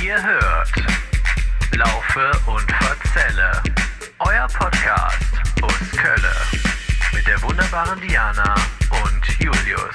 Ihr hört Laufe und Verzelle, euer Podcast aus Kölle mit der wunderbaren Diana und Julius.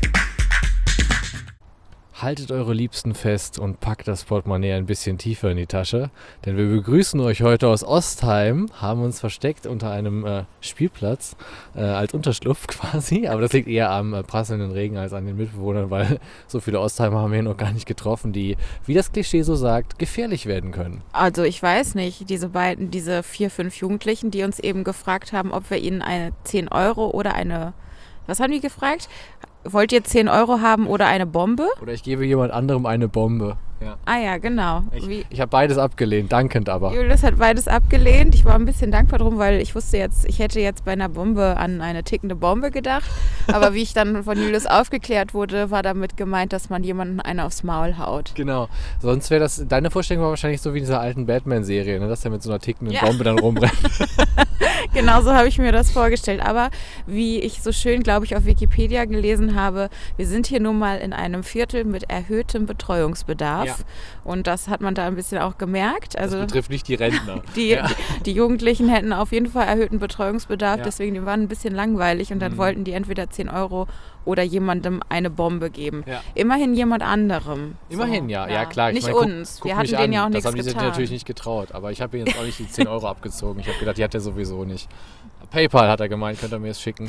Haltet eure Liebsten fest und packt das Portemonnaie ein bisschen tiefer in die Tasche, denn wir begrüßen euch heute aus Ostheim, haben uns versteckt unter einem Spielplatz als Unterschlupf quasi, aber das liegt eher am prasselnden Regen als an den Mitbewohnern, weil so viele Ostheimer haben wir noch gar nicht getroffen, die, wie das Klischee so sagt, gefährlich werden können. Also ich weiß nicht, diese 4, 5 Jugendlichen, die uns eben gefragt haben, ob wir ihnen eine 10 Euro oder eine, was haben die gefragt? Wollt ihr 10 Euro haben oder eine Bombe? Oder ich gebe jemand anderem eine Bombe. Ja. Ah ja, genau. Ich habe beides abgelehnt, dankend aber. Julius hat beides abgelehnt. Ich war ein bisschen dankbar drum, weil ich wusste jetzt, ich hätte jetzt bei einer Bombe an eine tickende Bombe gedacht. Aber wie ich dann von Julius aufgeklärt wurde, war damit gemeint, dass man jemanden eine aufs Maul haut. Genau. Sonst wäre das, deine Vorstellung war wahrscheinlich so wie in dieser alten Batman-Serie, ne? Dass er mit so einer tickenden Bombe dann rumrennt. Genau so habe ich mir das vorgestellt. Aber wie ich so schön, glaube ich, auf Wikipedia gelesen habe, wir sind hier nun mal in einem Viertel mit erhöhtem Betreuungsbedarf. Ja. Und das hat man da ein bisschen auch gemerkt. Also das betrifft nicht die Rentner. Die Jugendlichen hätten auf jeden Fall erhöhten Betreuungsbedarf, deswegen die waren ein bisschen langweilig und dann wollten die entweder 10 Euro oder jemandem eine Bombe geben. Ja. Immerhin jemand anderem. Immerhin, so. Ja klar. Nicht uns. Wir hatten denen ja auch nichts getan. Das haben die natürlich nicht getraut, aber ich habe ihnen jetzt auch nicht die 10 Euro abgezogen. Ich habe gedacht, die hat er sowieso nicht. PayPal hat er gemeint, könnt ihr mir es schicken.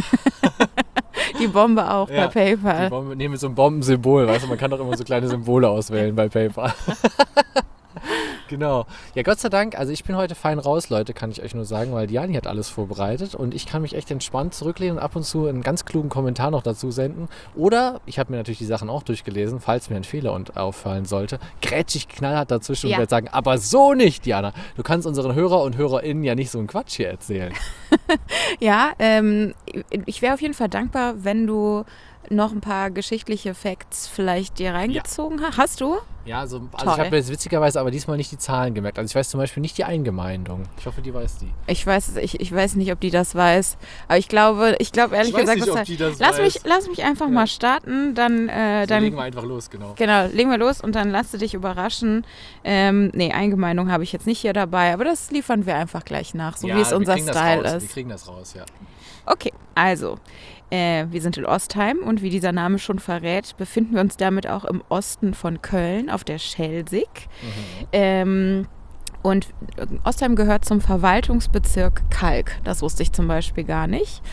Die Bombe auch bei PayPal. Die Bombe, mit so einem Bombensymbol, weißt du, man kann doch immer so kleine Symbole auswählen bei PayPal. Genau. Ja, Gott sei Dank, also ich bin heute fein raus, Leute, kann ich euch nur sagen, weil Diani hat alles vorbereitet und ich kann mich echt entspannt zurücklehnen und ab und zu einen ganz klugen Kommentar noch dazu senden. Oder, ich habe mir natürlich die Sachen auch durchgelesen, falls mir ein Fehler auffallen sollte, grätsch ich knallhart dazwischen und werde sagen, aber so nicht, Diana. Du kannst unseren Hörer und HörerInnen ja nicht so einen Quatsch hier erzählen. Ja, ich wäre auf jeden Fall dankbar, wenn du noch ein paar geschichtliche Facts vielleicht dir reingezogen hast. Hast du? Ja, also ich habe jetzt witzigerweise aber diesmal nicht die Zahlen gemerkt. Also ich weiß zum Beispiel nicht die Eingemeindung. Ich hoffe, die weiß die. Ich weiß nicht, ob die das weiß. Aber ich glaube ehrlich gesagt, lass mich einfach mal starten. Dann legen wir einfach los, genau. Genau, legen wir los und dann lass dich überraschen. Eingemeindung habe ich jetzt nicht hier dabei, aber das liefern wir einfach gleich nach, so wie es unser Style ist. Wir kriegen das raus, ja. Okay, also wir sind in Ostheim und wie dieser Name schon verrät, befinden wir uns damit auch im Osten von Köln auf der Schelsig. Und Ostheim gehört zum Verwaltungsbezirk Kalk. Das wusste ich zum Beispiel gar nicht.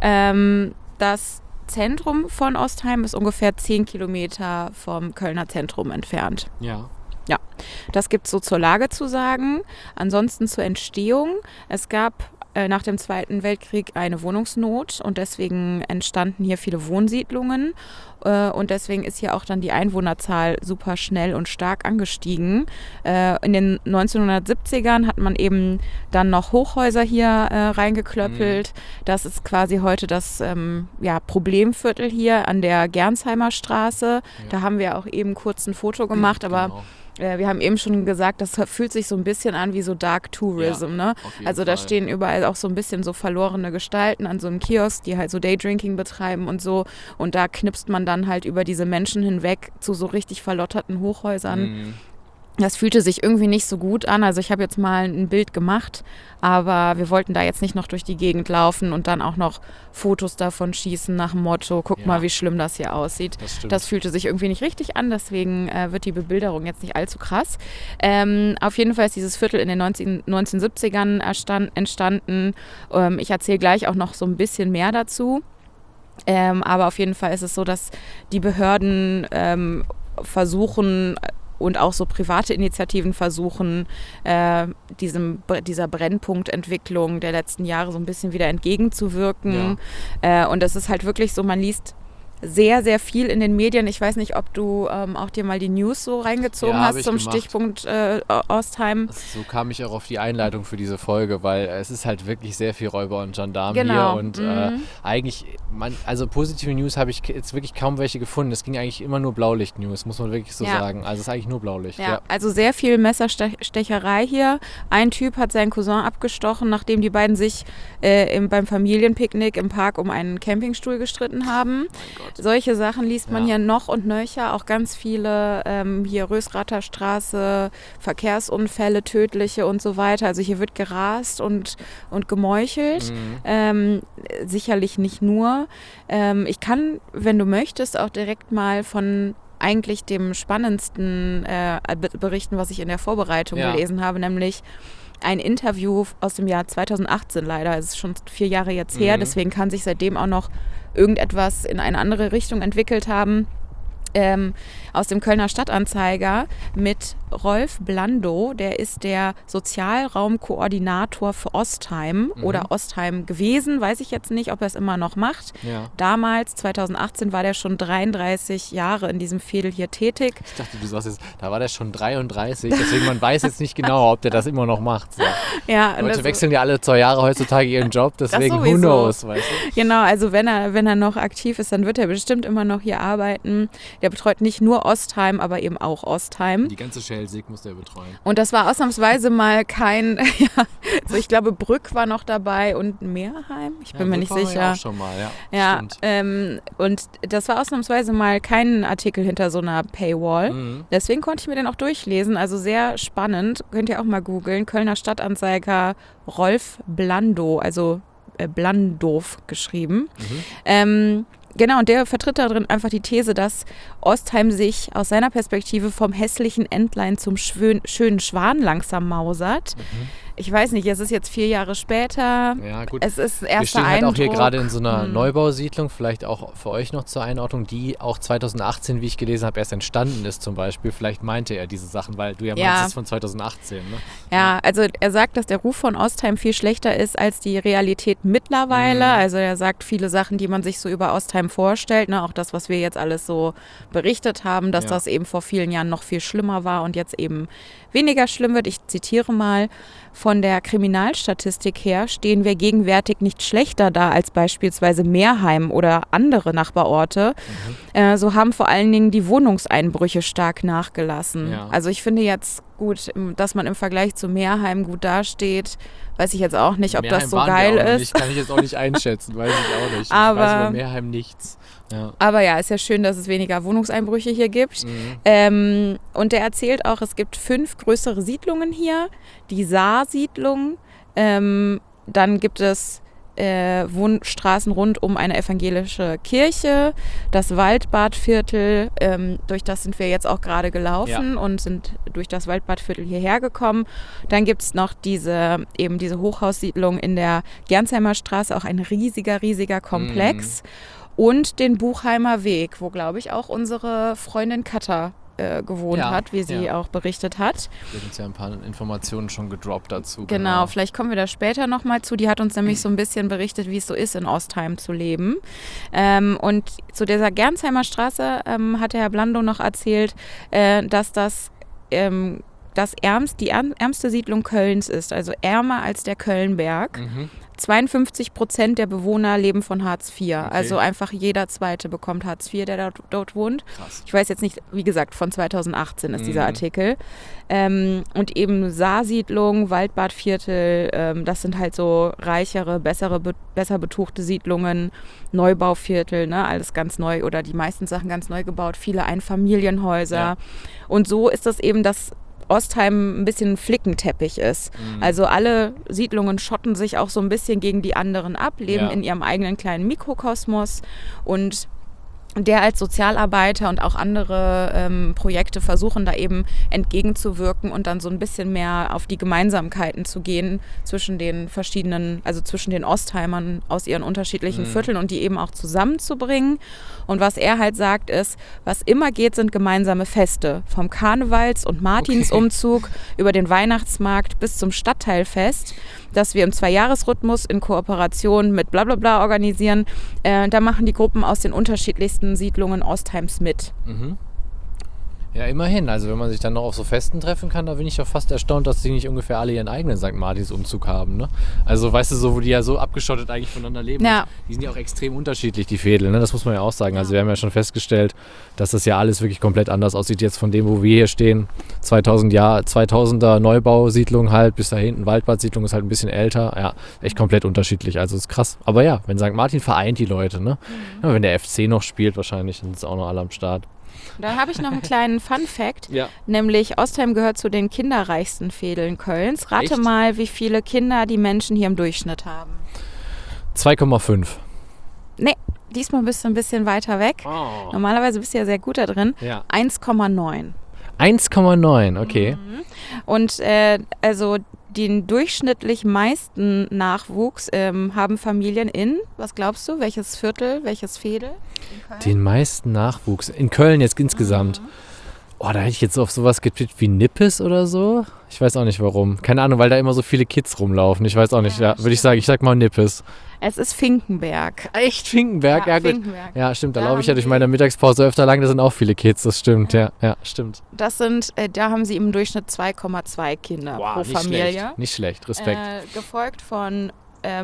Das Zentrum von Ostheim ist ungefähr 10 Kilometer vom Kölner Zentrum entfernt. Ja. Ja, das gibt es so zur Lage zu sagen. Ansonsten zur Entstehung. Es gab nach dem Zweiten Weltkrieg eine Wohnungsnot und deswegen entstanden hier viele Wohnsiedlungen und deswegen ist hier auch dann die Einwohnerzahl super schnell und stark angestiegen. In den 1970ern hat man eben dann noch Hochhäuser hier reingeklöppelt. Das ist quasi heute das Problemviertel hier an der Gernsheimer Straße. Ja. Da haben wir auch eben kurz ein Foto gemacht, aber wir haben eben schon gesagt, das fühlt sich so ein bisschen an wie so Dark Tourism, ne? Also da stehen überall auch so ein bisschen so verlorene Gestalten an so einem Kiosk, die halt so Daydrinking betreiben und so. Und da knipst man dann halt über diese Menschen hinweg zu so richtig verlotterten Hochhäusern. Das fühlte sich irgendwie nicht so gut an. Also ich habe jetzt mal ein Bild gemacht, aber wir wollten da jetzt nicht noch durch die Gegend laufen und dann auch noch Fotos davon schießen nach dem Motto, guck mal, wie schlimm das hier aussieht. Das fühlte sich irgendwie nicht richtig an, deswegen wird die Bebilderung jetzt nicht allzu krass. Auf jeden Fall ist dieses Viertel in den 1970ern entstanden. Ich erzähle gleich auch noch so ein bisschen mehr dazu. Aber auf jeden Fall ist es so, dass die Behörden versuchen und auch so private Initiativen versuchen, dieser Brennpunktentwicklung der letzten Jahre so ein bisschen wieder entgegenzuwirken. Ja. Und das ist halt wirklich so, man liest sehr, sehr viel in den Medien. Ich weiß nicht, ob du auch dir mal die News so reingezogen hast zum Stichpunkt Ostheim. So kam ich auch auf die Einleitung für diese Folge, weil es ist halt wirklich sehr viel Räuber und Gendarmen hier und eigentlich, also positive News habe ich jetzt wirklich kaum welche gefunden. Es ging eigentlich immer nur Blaulicht-News, muss man wirklich so sagen. Also es ist eigentlich nur Blaulicht. Ja, also sehr viel Messerstecherei hier. Ein Typ hat seinen Cousin abgestochen, nachdem die beiden sich beim Familienpicknick im Park um einen Campingstuhl gestritten haben. solche Sachen liest man Ja. hier noch und nöcher. Auch ganz viele hier Rösrather Straße, Verkehrsunfälle, tödliche und so weiter. Also hier wird gerast und gemeuchelt. Sicherlich nicht nur. Ich kann, wenn du möchtest, auch direkt mal von eigentlich dem spannendsten berichten, was ich in der Vorbereitung gelesen habe, nämlich ein Interview aus dem Jahr 2018 leider. Es ist schon 4 Jahre jetzt her, deswegen kann sich seitdem auch noch irgendetwas in eine andere Richtung entwickelt haben. Aus dem Kölner Stadtanzeiger mit Rolf Blandow, der ist der Sozialraumkoordinator für Ostheim oder Ostheim gewesen, weiß ich jetzt nicht, ob er es immer noch macht. Ja. Damals, 2018, war der schon 33 Jahre in diesem Veedel hier tätig. Ich dachte, du sagst jetzt, da war der schon 33, deswegen man weiß jetzt nicht genau, ob der das immer noch macht. So. Ja, Leute wechseln ja alle 2 Jahre heutzutage ihren Job, deswegen who sowieso. knows, weißt du? Genau, also wenn er noch aktiv ist, dann wird er bestimmt immer noch hier arbeiten. Der betreut nicht nur Ostheim, aber eben auch Ostheim. Die ganze Schelsig muss der betreuen. Und das war ausnahmsweise mal kein, also ich glaube Brück war noch dabei und Meerheim, ich bin mir nicht sicher. Ja, auch schon mal, ja. Und das war ausnahmsweise mal kein Artikel hinter so einer Paywall. Deswegen konnte ich mir den auch durchlesen, also sehr spannend. Könnt ihr auch mal googeln, Kölner Stadtanzeiger Rolf Blandow, also Blandow geschrieben. Genau, und der vertritt darin einfach die These, dass Ostheim sich aus seiner Perspektive vom hässlichen Entlein zum schönen Schwan langsam mausert. Ich weiß nicht, es ist jetzt 4 Jahre später. Ja, gut. Es ist Wir erster stehen halt Eindruck. auch hier gerade in so einer Neubausiedlung, vielleicht auch für euch noch zur Einordnung, die auch 2018, wie ich gelesen habe, erst entstanden ist zum Beispiel. Vielleicht meinte er diese Sachen, weil du meinst, es ist von 2018, ne? Ja, also er sagt, dass der Ruf von Ostheim viel schlechter ist als die Realität mittlerweile. Also er sagt viele Sachen, die man sich so über Ostheim vorstellt, ne? Auch das, was wir jetzt alles so berichtet haben, dass das eben vor vielen Jahren noch viel schlimmer war und jetzt eben weniger schlimm wird. Ich zitiere mal: Von der Kriminalstatistik her stehen wir gegenwärtig nicht schlechter da als beispielsweise Meerheim oder andere Nachbarorte. So haben vor allen Dingen die Wohnungseinbrüche stark nachgelassen. Ja. Also ich finde jetzt gut, dass man im Vergleich zu Meerheim gut dasteht, weiß ich jetzt auch nicht, ob das so geil ist. Kann ich jetzt auch nicht einschätzen, weiß ich auch nicht. Aber, ich weiß über Meerheim nichts. Ja. Aber ja, ist ja schön, dass es weniger Wohnungseinbrüche hier gibt. Und der erzählt auch, es gibt 5 größere Siedlungen hier. Die Saar-Siedlung, dann gibt es Wohnstraßen rund um eine evangelische Kirche, das Waldbadviertel, durch das sind wir jetzt auch gerade gelaufen und sind durch das Waldbadviertel hierher gekommen. Dann gibt es noch diese Hochhaussiedlung in der Gernsheimer Straße, auch ein riesiger Komplex. Und den Buchheimer Weg, wo, glaube ich, auch unsere Freundin Katha gewohnt hat, wie sie auch berichtet hat. Die hat uns ja ein paar Informationen schon gedroppt dazu. Genau, vielleicht kommen wir da später nochmal zu. Die hat uns nämlich so ein bisschen berichtet, wie es so ist, in Ostheim zu leben. Und zu dieser Gernsheimer Straße hat der Herr Blandow noch erzählt, dass die ärmste Siedlung Kölns ist, also ärmer als der Kölnberg. 52% der Bewohner leben von Hartz IV. Okay. Also einfach jeder Zweite bekommt Hartz IV, der dort wohnt. Krass. Ich weiß jetzt nicht, wie gesagt, von 2018 ist dieser Artikel. Und eben Saarsiedlung, Waldbadviertel, das sind halt so reichere, besser betuchte Siedlungen, Neubauviertel, ne, alles ganz neu oder die meisten Sachen ganz neu gebaut, viele Einfamilienhäuser. Ja. Und so ist das eben, dass Ostheim ein bisschen Flickenteppich ist. Also alle Siedlungen schotten sich auch so ein bisschen gegen die anderen ab, leben in ihrem eigenen kleinen Mikrokosmos, und der als Sozialarbeiter und auch andere Projekte versuchen da eben entgegenzuwirken und dann so ein bisschen mehr auf die Gemeinsamkeiten zu gehen zwischen den verschiedenen, also zwischen den Ostheimern aus ihren unterschiedlichen Vierteln und die eben auch zusammenzubringen. Und was er halt sagt ist, was immer geht, sind gemeinsame Feste. Vom Karnevals- und Martinsumzug über den Weihnachtsmarkt bis zum Stadtteilfest, das wir im 2-Jahres-Rhythmus in Kooperation mit blablabla organisieren. Da machen die Gruppen aus den unterschiedlichsten Siedlungen Ostheims mit. Ja, immerhin. Also wenn man sich dann noch auf so Festen treffen kann, da bin ich doch fast erstaunt, dass die nicht ungefähr alle ihren eigenen St. Martins-Umzug haben. Ne? Also weißt du, so wo die ja so abgeschottet eigentlich voneinander leben. Ja. Die sind ja auch extrem unterschiedlich, die Veedel. Ne? Das muss man ja auch sagen. Also wir haben ja schon festgestellt, dass das ja alles wirklich komplett anders aussieht jetzt von dem, wo wir hier stehen. 2000er Neubausiedlung halt, bis da hinten Waldbadsiedlung ist halt ein bisschen älter. Ja, echt komplett unterschiedlich. Also ist krass. Aber ja, wenn St. Martin vereint die Leute. Ne? Ja, wenn der FC noch spielt wahrscheinlich, dann sind auch noch alle am Start. Da habe ich noch einen kleinen Fun-Fact, Ja. nämlich Ostheim gehört zu den kinderreichsten Veedeln Kölns. Rate Echt? mal, wie viele Kinder die Menschen hier im Durchschnitt haben. 2,5. Nee, diesmal bist du ein bisschen weiter weg. Oh. Normalerweise bist du ja sehr gut da drin. Ja. 1,9. 1,9, okay. Und also den durchschnittlich meisten Nachwuchs haben Familien in, was glaubst du, welches Viertel, welches Veedel? in Köln? Den meisten Nachwuchs. In Köln jetzt insgesamt. Oh, da hätte ich jetzt auf sowas getippt wie Nippes oder so. Ich weiß auch nicht warum. Keine Ahnung, weil da immer so viele Kids rumlaufen. Ich weiß auch nicht. Ja, würde ich sagen. Ich sag mal Nippes. Es ist Finkenberg. Echt? Finkenberg? Ja, gut. Finkenberg. Ja, stimmt. Da Da laufe ich haben ja durch die- meine Mittagspause öfter lang. Da sind auch viele Kids. Das stimmt. Ja, stimmt. Das sind, da haben sie im Durchschnitt 2,2 Kinder pro nicht Familie. schlecht. Nicht schlecht. Respekt. Gefolgt von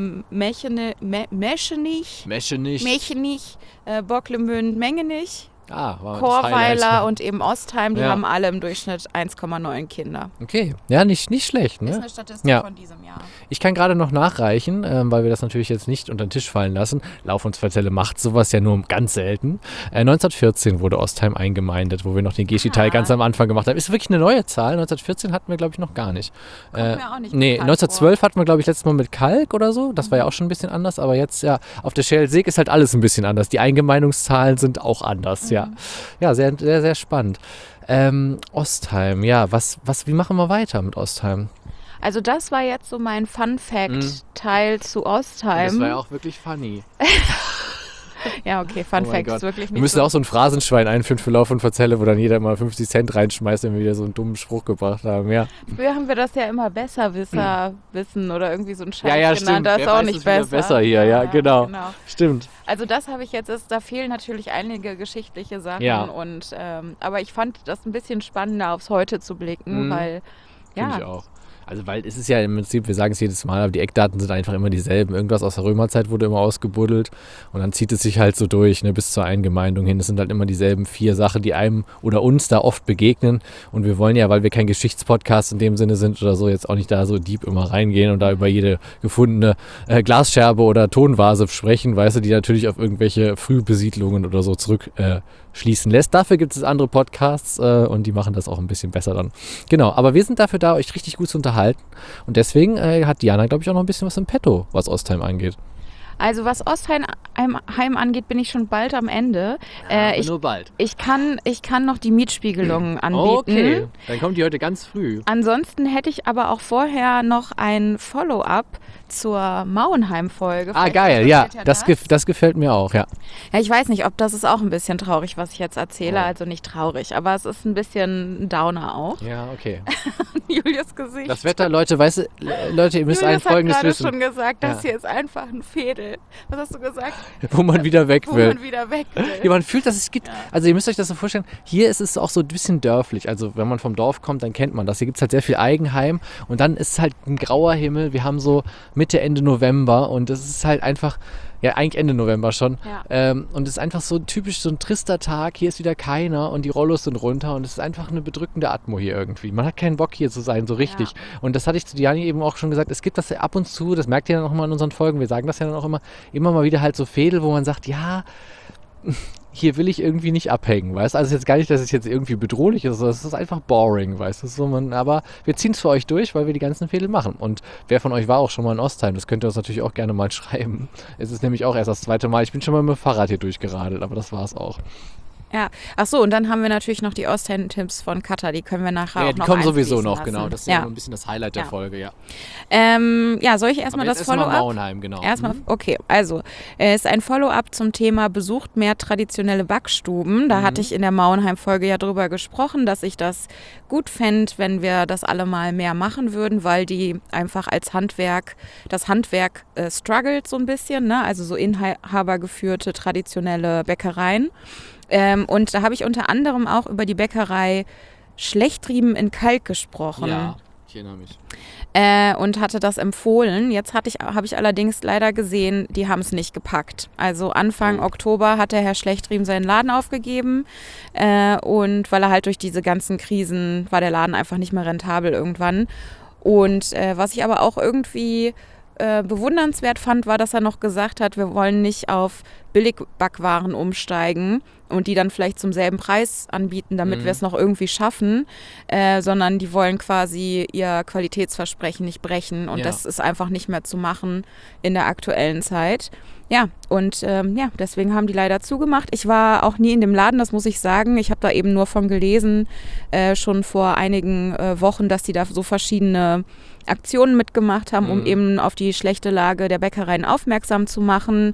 Meschenich, Meschenich. Bocklemünd, Mengenich, Ah, war das Highlight. Chorweiler und eben Ostheim, die Ja. haben alle im Durchschnitt 1,9 Kinder. Okay. Ja, nicht schlecht, Das ist ne? eine Statistik Ja. von diesem Jahr. Ich kann gerade noch nachreichen, weil wir das natürlich jetzt nicht unter den Tisch fallen lassen. Lauf uns Verzelle macht sowas ja nur ganz selten. 1914 wurde Ostheim eingemeindet, wo wir noch den Geschi-Teil ganz am Anfang gemacht haben. Ist wirklich eine neue Zahl. 1914 hatten wir, glaube ich, noch gar nicht. Kommt mir auch nicht Nee, bekannt 1912 hatten wir, glaube ich, letztes Mal mit Kalk oder so. Das war ja auch schon ein bisschen anders. Aber jetzt, ja, auf der Schelsig ist halt alles ein bisschen anders. Die Eingemeindungszahlen sind auch anders, ja. Ja, sehr, sehr, sehr spannend. Ostheim, ja, wie machen wir weiter mit Ostheim? Also das war jetzt so mein Fun-Fact-Teil zu Ostheim. Das war ja auch wirklich funny. Ja, okay, Oh mein Fun-Fact Gott. ist wirklich Wir nicht müssen so. auch so ein Phrasenschwein einführen für Lauf und Verzelle, wo dann jeder mal 50 Cent reinschmeißt, wenn wir wieder so einen dummen Spruch gebracht haben, ja. Früher haben wir das ja immer Besserwisser wissen oder irgendwie so ein Scheiß Ja, genannt. stimmt. Das Wer ist auch weiß nicht es wieder besser. besser hier, ja, genau. Stimmt. Also das habe ich jetzt, da fehlen natürlich einige geschichtliche Sachen. Ja. Und, aber ich fand das ein bisschen spannender, aufs Heute zu blicken, weil, Finde ich ja, auch. Also, weil es ist ja im Prinzip, wir sagen es jedes Mal, aber die Eckdaten sind einfach immer dieselben. Irgendwas aus der Römerzeit wurde immer ausgebuddelt und dann zieht es sich halt so durch, ne, bis zur Eingemeindung hin. Es sind halt immer dieselben 4 Sachen, die einem oder uns da oft begegnen. Und wir wollen ja, weil wir kein Geschichtspodcast in dem Sinne sind oder so, jetzt auch nicht da so deep immer reingehen und da über jede gefundene Glasscherbe oder Tonvase sprechen, weißt du, die natürlich auf irgendwelche Frühbesiedlungen oder so zurückschließen lässt. Dafür gibt es andere Podcasts und die machen das auch ein bisschen besser dann. Genau, aber wir sind dafür da, euch richtig gut zu unterhalten. Und deswegen hat Diana, glaube ich, auch noch ein bisschen was im Petto, was Ostheim angeht. also was Ostheim angeht, bin ich schon bald am Ende. nur bald. Ich kann noch die Mietspiegelung anbieten. Okay, dann kommt die heute ganz früh. Ansonsten hätte ich aber auch vorher noch ein Follow-up zur Mauenheim-Folge. Ah, Vielleicht geil, ja, interessiert ja das gefällt mir auch, ja. Ja, ich weiß nicht, ob das ist auch ein bisschen traurig, was ich jetzt erzähle. Also nicht traurig, aber es ist ein bisschen ein Downer auch. Ja, okay. Julius Gesicht. Das Wetter, Leute, weißt du, Leute, ihr müsst Julius hat Folgendes gerade wissen, schon gesagt, das Ja. hier ist einfach ein Fädel. Was hast du gesagt? wo man wieder weg Wo will. man wieder weg will. Ja, man fühlt, dass es gibt. Also ihr müsst euch das so vorstellen, hier ist es auch so ein bisschen dörflich. Also wenn man vom Dorf kommt, dann kennt man das. Hier gibt es halt sehr viel Eigenheim und dann ist es halt ein grauer Himmel. Wir haben so Mitte, Ende November und es ist halt einfach, ja eigentlich Ende November schon. Ja. Und es ist einfach so typisch so ein trister Tag. Hier ist wieder keiner und die Rollos sind runter und es ist einfach eine bedrückende Atmo hier irgendwie. Man hat keinen Bock hier zu sein, so richtig. Und das hatte ich zu Diani eben auch schon gesagt. Es gibt das ja ab und zu, das merkt ihr dann auch mal in unseren Folgen, wir sagen das ja dann auch immer mal wieder halt so Fädel, wo man sagt, ja, hier will ich irgendwie nicht abhängen, weißt du? Also jetzt gar nicht, dass es jetzt irgendwie bedrohlich ist, es ist einfach boring, weißt du? So, aber wir ziehen es für euch durch, weil wir die ganzen Fädel machen. Und wer von euch war auch schon mal in Ostheim? Das könnt ihr uns natürlich auch gerne mal schreiben. Es ist nämlich auch erst das 2. Mal. Ich bin schon mal mit dem Fahrrad hier durchgeradelt, aber das war's auch. Ja, ach so, und dann haben wir natürlich noch die Ostheim-Tipps von Katha, die können wir nachher Ja, auch die noch kommen sowieso einfließen noch, lassen. genau. Das ist ja noch ein bisschen das Highlight der Ja. Folge, ja. Soll ich erstmal Aber das jetzt erstmal Follow-up? Mauenheim, genau. Erstmal, okay, also es ist ein Follow-up zum Thema besucht mehr traditionelle Backstuben. Da hatte ich in der Mauenheim-Folge ja drüber gesprochen, dass ich das gut fände, wenn wir das alle mal mehr machen würden, weil die einfach als Handwerk, das Handwerk struggelt so ein bisschen, ne? Also so inhabergeführte traditionelle Bäckereien. Und da habe ich unter anderem auch über die Bäckerei Schlechtriemen in Kalk gesprochen. Ja, ich erinnere mich. Und hatte das empfohlen. Jetzt habe ich allerdings leider gesehen, die haben es nicht gepackt. Also Anfang Oktober hat der Herr Schlechtriem seinen Laden aufgegeben und weil er halt durch diese ganzen Krisen war der Laden einfach nicht mehr rentabel irgendwann. Und was ich aber auch irgendwie bewundernswert fand, war, dass er noch gesagt hat, wir wollen nicht auf Billigbackwaren umsteigen und die dann vielleicht zum selben Preis anbieten, damit wir es noch irgendwie schaffen, sondern die wollen quasi ihr Qualitätsversprechen nicht brechen und das ist einfach nicht mehr zu machen in der aktuellen Zeit. Ja, und deswegen haben die leider zugemacht. Ich war auch nie in dem Laden, das muss ich sagen. Ich habe da eben nur von gelesen, schon vor einigen Wochen, dass die da so verschiedene Aktionen mitgemacht haben, um eben auf die schlechte Lage der Bäckereien aufmerksam zu machen.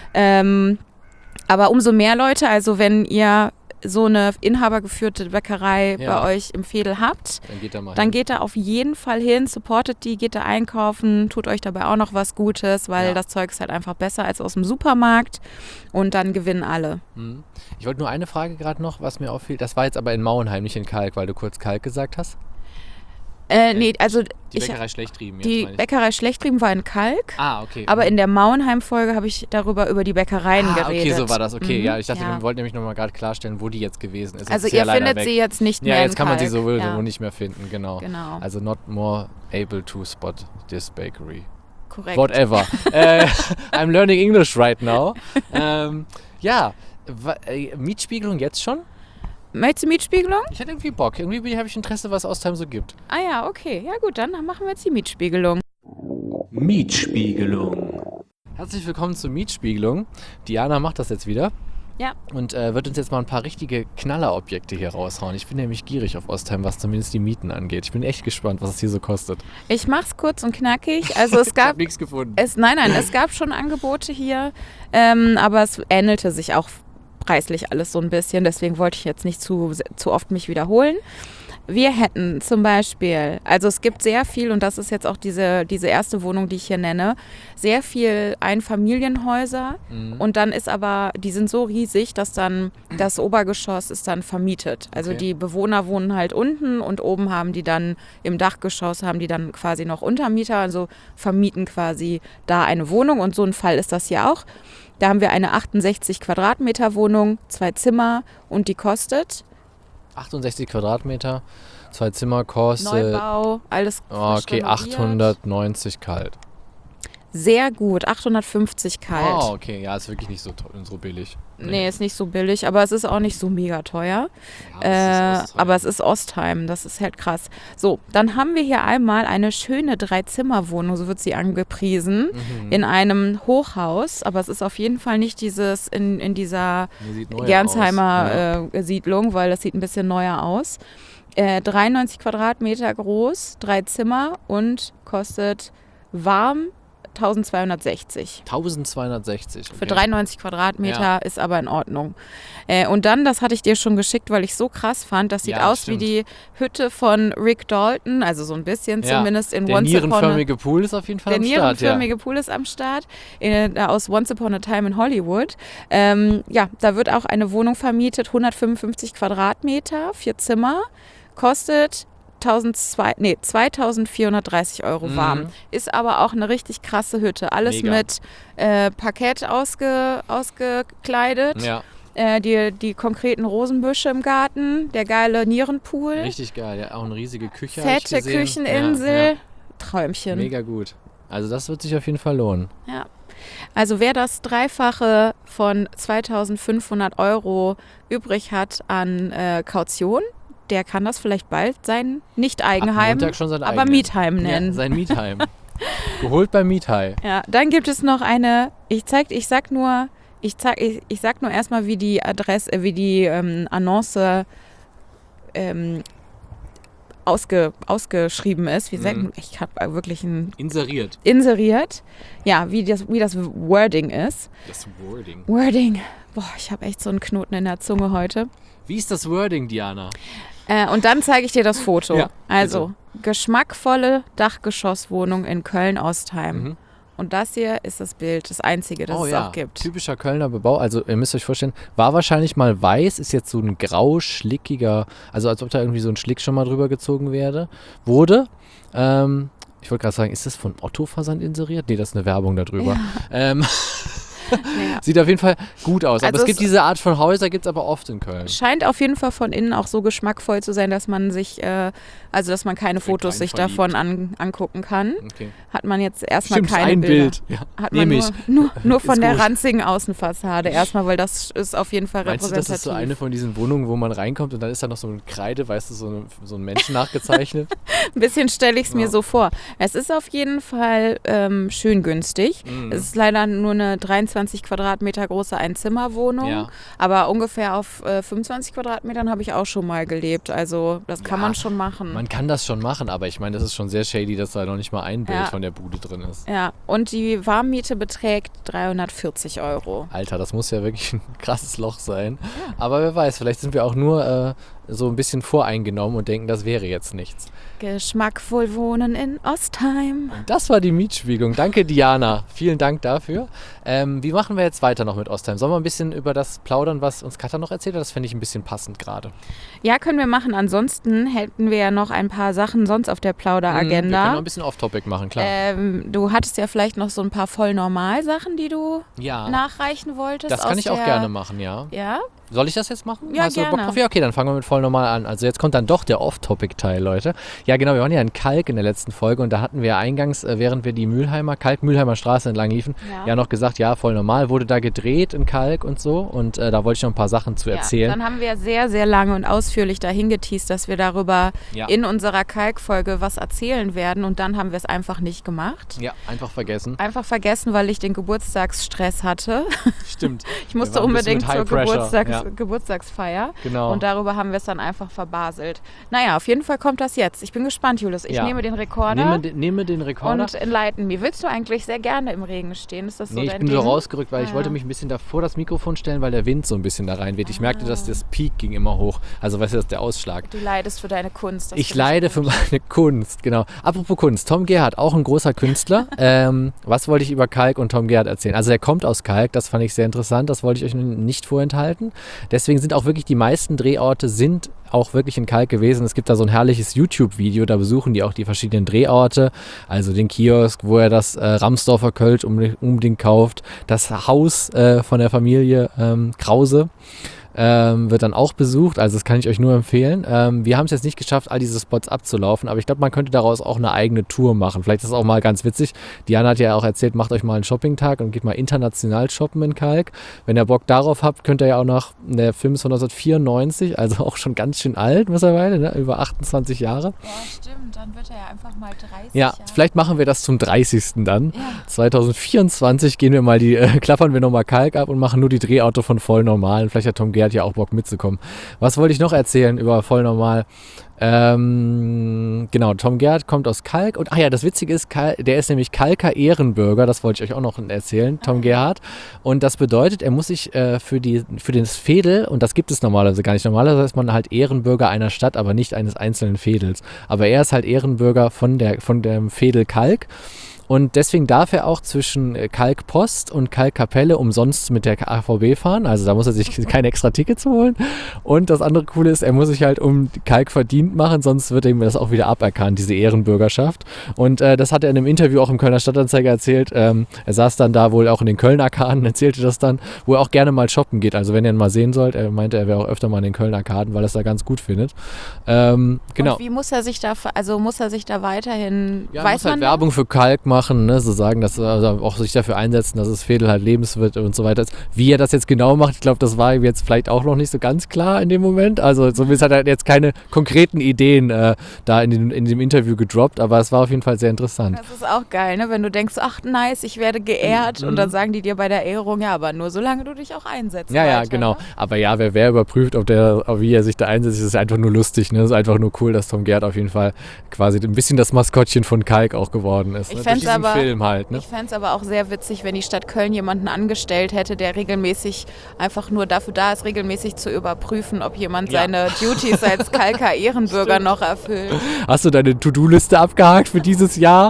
Aber umso mehr Leute, also wenn ihr so eine inhabergeführte Bäckerei bei euch im Veedel habt, dann geht da auf jeden Fall hin, supportet die, geht da einkaufen, tut euch dabei auch noch was Gutes, weil das Zeug ist halt einfach besser als aus dem Supermarkt und dann gewinnen alle. Ich wollte nur eine Frage gerade noch, was mir auffiel. Das war jetzt aber in Mauenheim, nicht in Kalk, weil du kurz Kalk gesagt hast. Nee, also die Bäckerei Schlechtriemen. Die Bäckerei Schlechtriemen war in Kalk. Okay. Aber in der Mauenheim-Folge habe ich über die Bäckereien geredet. Okay, so war das. Okay, ja, ich dachte, wir wollten nämlich nochmal gerade klarstellen, wo die jetzt gewesen ist. Also ihr findet sie jetzt nicht mehr in Ja, jetzt kann man sie Kalk. sowieso nicht mehr finden, genau. Also not more able to spot this bakery. Korrekt. Whatever. I'm learning English right now. Mietspiegelung jetzt schon? Möchtest du Mietspiegelung? Ich hätte irgendwie Bock. Irgendwie habe ich Interesse, was Ostheim so gibt. Ah ja, okay. Ja gut, dann machen wir jetzt die Mietspiegelung. Mietspiegelung. Herzlich willkommen zur Mietspiegelung. Diana macht das jetzt wieder. Ja. Und wird uns jetzt mal ein paar richtige Knallerobjekte hier raushauen. Ich bin nämlich gierig auf Ostheim, was zumindest die Mieten angeht. Ich bin echt gespannt, was es hier so kostet. Ich mach's kurz und knackig. Also es Ich gab habe nichts gefunden. es gab schon Angebote hier, aber es ähnelte sich auch preislich alles so ein bisschen. Deswegen wollte ich jetzt nicht zu oft mich wiederholen. Wir hätten zum Beispiel, also es gibt sehr viel, und das ist jetzt auch diese erste Wohnung, die ich hier nenne, sehr viel Einfamilienhäuser und dann ist aber, die sind so riesig, dass dann das Obergeschoss ist dann vermietet. Also die Bewohner wohnen halt unten und oben haben die dann, im Dachgeschoss haben die dann quasi noch Untermieter, also vermieten quasi da eine Wohnung und so ein Fall ist das hier auch. Da haben wir eine 68 Quadratmeter Wohnung, 2 Zimmer und die kostet 68 Quadratmeter, 2 Zimmer kostet... Neubau, alles frisch renoviert. 890 kalt. Sehr gut, 850 kalt. Oh, okay, ja, ist wirklich nicht so billig. Nee, ist nicht so billig, aber es ist auch nicht so mega teuer. Aber es ist Ostheim, das ist halt krass. So, dann haben wir hier einmal eine schöne 3-Zimmer-Wohnung, so wird sie angepriesen, in einem Hochhaus. Aber es ist auf jeden Fall nicht dieses in dieser Gernsheimer Siedlung, weil das sieht ein bisschen neuer aus. 93 Quadratmeter groß, 3 Zimmer und kostet warm 1260. 1260. Okay. Für 93 Quadratmeter ist aber in Ordnung. Und dann, das hatte ich dir schon geschickt, weil ich so krass fand, das sieht aus wie die Hütte von Rick Dalton, also so ein bisschen zumindest in der Once Upon a... Der nierenförmige Pool ist auf jeden Fall am Start. Der nierenförmige Pool ist am Start, aus Once Upon a Time in Hollywood. Da wird auch eine Wohnung vermietet, 155 Quadratmeter, 4 Zimmer, kostet 2.430 Euro warm. Ist aber auch eine richtig krasse Hütte. Alles mit Parkett ausgekleidet. Ja. Die konkreten Rosenbüsche im Garten. Der geile Nierenpool. Richtig geil. Ja, auch eine riesige Küche. Fette Kücheninsel. Ja. Träumchen. Mega gut. Also das wird sich auf jeden Fall lohnen. Ja. Also wer das Dreifache von 2.500 Euro übrig hat an Kaution, der kann das vielleicht bald sein, nicht Eigenheim, aber Mietheim nennen. Ja, sein Mietheim. Geholt beim Miethai. Ja, dann gibt es noch eine, ich sag nur erstmal, wie die Adresse, wie die Annonce ausgeschrieben ist. Ich habe wirklich Inseriert. Ja, wie das Wording ist. Das Wording. Boah, ich habe echt so einen Knoten in der Zunge heute. Wie ist das Wording, Diana? Und dann zeige ich dir das Foto. Ja, also, geschmackvolle Dachgeschosswohnung in Köln-Ostheim. Und das hier ist das Bild, das einzige, das es auch gibt. Typischer Kölner Bebau. Also ihr müsst euch vorstellen, war wahrscheinlich mal weiß, ist jetzt so ein grau schlickiger, also als ob da irgendwie so ein Schlick schon mal drüber gezogen wurde. Ich wollte gerade sagen, ist das von Otto Versand inseriert? Nee, das ist eine Werbung darüber. Ja. Naja. Sieht auf jeden Fall gut aus. Aber Also es gibt diese Art von Häuser, gibt es aber oft in Köln. Scheint auf jeden Fall von innen auch so geschmackvoll zu sein, dass man sich, dass man keine Fotos sich davon angucken kann. Okay. Hat man jetzt erstmal Stimmt, keine ein Bilder. Bild. Ja. Hat man nur von Ist der gut. ranzigen Außenfassade erstmal, weil das ist auf jeden Fall Meinst du, repräsentativ. das ist so eine von diesen Wohnungen, wo man reinkommt und dann ist da noch so eine Kreide, weißt du, so ein Mensch nachgezeichnet? Ein bisschen stelle ich es mir so vor. Es ist auf jeden Fall schön günstig. Es ist leider nur eine 23 Quadratmeter große Einzimmerwohnung, Ja. aber ungefähr auf 25 Quadratmetern habe ich auch schon mal gelebt. Also das kann man schon machen. Man kann das schon machen, aber ich meine, das ist schon sehr shady, dass da noch nicht mal ein Bild Ja. von der Bude drin ist. Ja, und die Warmmiete beträgt 340 €. Alter, das muss ja wirklich ein krasses Loch sein. Aber wer weiß, vielleicht sind wir auch nur so ein bisschen voreingenommen und denken, das wäre jetzt nichts. Geschmackvoll wohnen in Ostheim. Das war die Mietspiegelung. Danke, Diana. Vielen Dank dafür. Wie machen wir jetzt weiter noch mit Ostheim? Sollen wir ein bisschen über das plaudern, was uns Katha noch erzählt hat? Das fände ich ein bisschen passend gerade. Ja, können wir machen. Ansonsten hätten wir ja noch ein paar Sachen sonst auf der Wir können Plauderagenda. noch ein bisschen Off-Topic machen, klar. Du hattest ja vielleicht noch so ein paar voll normal Sachen, die du Ja, nachreichen wolltest. das kann aus ich auch der- gerne machen, ja. Ja? Soll ich das jetzt machen? Ja, Hast du Bock gerne. drauf? Ja, okay, dann fangen wir mit voll normal an. Also jetzt kommt dann doch der Off-Topic-Teil, Leute. Ja, genau, wir waren ja in Kalk in der letzten Folge und da hatten wir eingangs, während wir die Kalk-Mühlheimer Straße entlang liefen, ja noch gesagt, ja, voll normal, wurde da gedreht in Kalk und so und da wollte ich noch ein paar Sachen zu erzählen. Ja, dann haben wir sehr, sehr lange und ausführlich dahin geteast, dass wir darüber Ja. in unserer Kalk-Folge was erzählen werden und dann haben wir es einfach nicht gemacht. Ja, einfach vergessen. Einfach vergessen, weil ich den Geburtstagsstress hatte. Stimmt. Ich musste Wir waren ein bisschen unbedingt mit zur High Pressure, Geburtstagsfeier. Genau. Und darüber haben wir es dann einfach verbaselt. Naja, auf jeden Fall kommt das jetzt. Ich bin gespannt, Julius. Ich Ja. nehme den Rekorder Nehme den Rekorder. und enlighten me. Willst du eigentlich sehr gerne im Regen stehen? Ist das so Nee, ich dein bin Ding? so rausgerückt, weil ich Ah, wollte ja. mich ein bisschen davor das Mikrofon stellen, weil der Wind so ein bisschen da reinweht. Ich merkte, dass das Peak ging immer hoch. Also, weißt du, das ist der Ausschlag. Du leidest für deine Kunst. Das Ich finde leide gut. für meine Kunst, genau. Apropos Kunst, Tom Gerhardt, auch ein großer Künstler. Was wollte ich über Kalk und Tom Gerhardt erzählen? Also er kommt aus Kalk, das fand ich sehr interessant, das wollte ich euch nicht vorenthalten. Deswegen sind auch wirklich die meisten Drehorte sind auch wirklich in Kalk gewesen. Es gibt da so ein herrliches YouTube-Video, da besuchen die auch die verschiedenen Drehorte, also den Kiosk, wo er das Ramsdorfer Kölsch unbedingt kauft, das Haus von der Familie Krause. Wird dann auch besucht, also das kann ich euch nur empfehlen. Wir haben es jetzt nicht geschafft, all diese Spots abzulaufen, aber ich glaube, man könnte daraus auch eine eigene Tour machen. Vielleicht ist das auch mal ganz witzig. Diana hat ja auch erzählt, macht euch mal einen Shoppingtag und geht mal international shoppen in Kalk. Wenn ihr Bock darauf habt, könnt ihr ja auch noch, der Film ist von 1994, also auch schon ganz schön alt mittlerweile, ne? Über 28 Jahre. Ja, stimmt. Dann wird er ja einfach mal 30 Ja, Jahre. vielleicht machen wir das zum 30. dann. Ja. 2024 gehen wir mal klappern wir nochmal Kalk ab und machen nur die Drehorte von voll normal. Vielleicht hat Tom Gerhardt ja auch Bock mitzukommen. Was wollte ich noch erzählen über voll normal? Genau, Tom Gerhardt kommt aus Kalk und das Witzige ist, der ist nämlich Kalker Ehrenbürger, das wollte ich euch auch noch erzählen, Tom Gerhardt. Und das bedeutet, er muss sich für das Veedel, und das gibt es normalerweise gar nicht, normalerweise ist man halt Ehrenbürger einer Stadt, aber nicht eines einzelnen Veedels. Aber er ist halt Ehrenbürger von dem Veedel Kalk. Und deswegen darf er auch zwischen Kalkpost und Kalkkapelle umsonst mit der AVB fahren. Also da muss er sich kein extra Tickets holen. Und das andere Coole ist, er muss sich halt um Kalk verdient machen, sonst wird ihm das auch wieder aberkannt, diese Ehrenbürgerschaft. Und das hat er in einem Interview auch im Kölner Stadtanzeiger erzählt. Er saß dann da wohl auch in den Köln-Arkaden, erzählte das dann, wo er auch gerne mal shoppen geht. Also wenn ihr ihn mal sehen sollt, er meinte, er wäre auch öfter mal in den Köln-Arkaden, weil er es da ganz gut findet. Genau. Und wie muss er sich da, muss er sich da weiterhin, Ja, weiß muss halt man Werbung für Kalk machen, ne? So sagen, dass also auch sich dafür einsetzen, dass es Veedel halt lebenswert und so weiter ist. Wie er das jetzt genau macht, ich glaube, das war ihm jetzt vielleicht auch noch nicht so ganz klar in dem Moment. Also zumindest hat er jetzt keine konkreten Ideen da in dem Interview gedroppt, aber es war auf jeden Fall sehr interessant. Das ist auch geil, ne? Wenn du denkst, ach nice, ich werde geehrt und dann sagen die dir bei der Ehrung, ja, aber nur solange du dich auch einsetzt. Ja, weiter, genau. Ne? Aber ja, wer überprüft, wie er sich da einsetzt, ist einfach nur lustig. Ne? Es ist einfach nur cool, dass Tom Gerhardt auf jeden Fall quasi ein bisschen das Maskottchen von Kalk auch geworden ist. Ich Ne? fänd's Durch diesen aber- Film halt. Ne? Ich fände es aber auch sehr witzig, wenn die Stadt Köln jemanden angestellt hätte, der regelmäßig einfach nur dafür da ist, regelmäßig zu überprüfen, ob jemand seine Duties als Kalker Ehrenbürger noch erfüllt. Hast du deine To-Do-Liste abgehakt für dieses Jahr?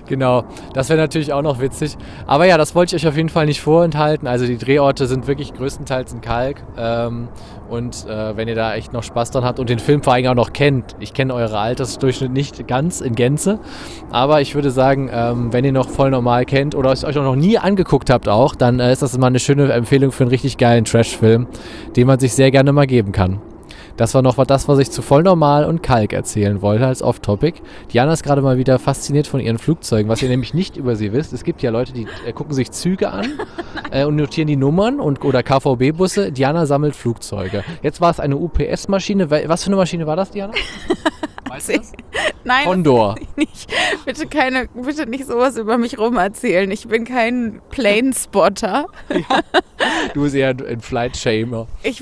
Genau, das wäre natürlich auch noch witzig. Aber ja, das wollte ich euch auf jeden Fall nicht vorenthalten. Also die Drehorte sind wirklich größtenteils in Kalk. Und wenn ihr da echt noch Spaß dran habt und den Film vor allem auch noch kennt, ich kenne eure Altersdurchschnitt nicht ganz in Gänze, aber ich würde sagen, wenn ihr noch voll normal kennt oder es euch auch noch nie angeguckt habt auch, dann ist das immer eine schöne Empfehlung für einen richtig geilen Trash-Film, den man sich sehr gerne mal geben kann. Das war noch das, was ich zu voll normal und Kalk erzählen wollte als Off-Topic. Diana ist gerade mal wieder fasziniert von ihren Flugzeugen, was ihr nämlich nicht über sie wisst. Es gibt ja Leute, die gucken sich Züge an und notieren die Nummern oder KVB-Busse. Diana sammelt Flugzeuge. Jetzt war es eine UPS-Maschine. Was für eine Maschine war das, Diana? Weißt du das? Nein, Condor. nicht. Bitte nicht sowas über mich rum erzählen. Ich bin kein Planespotter. Du bist eher ein Flight-Shamer. Ich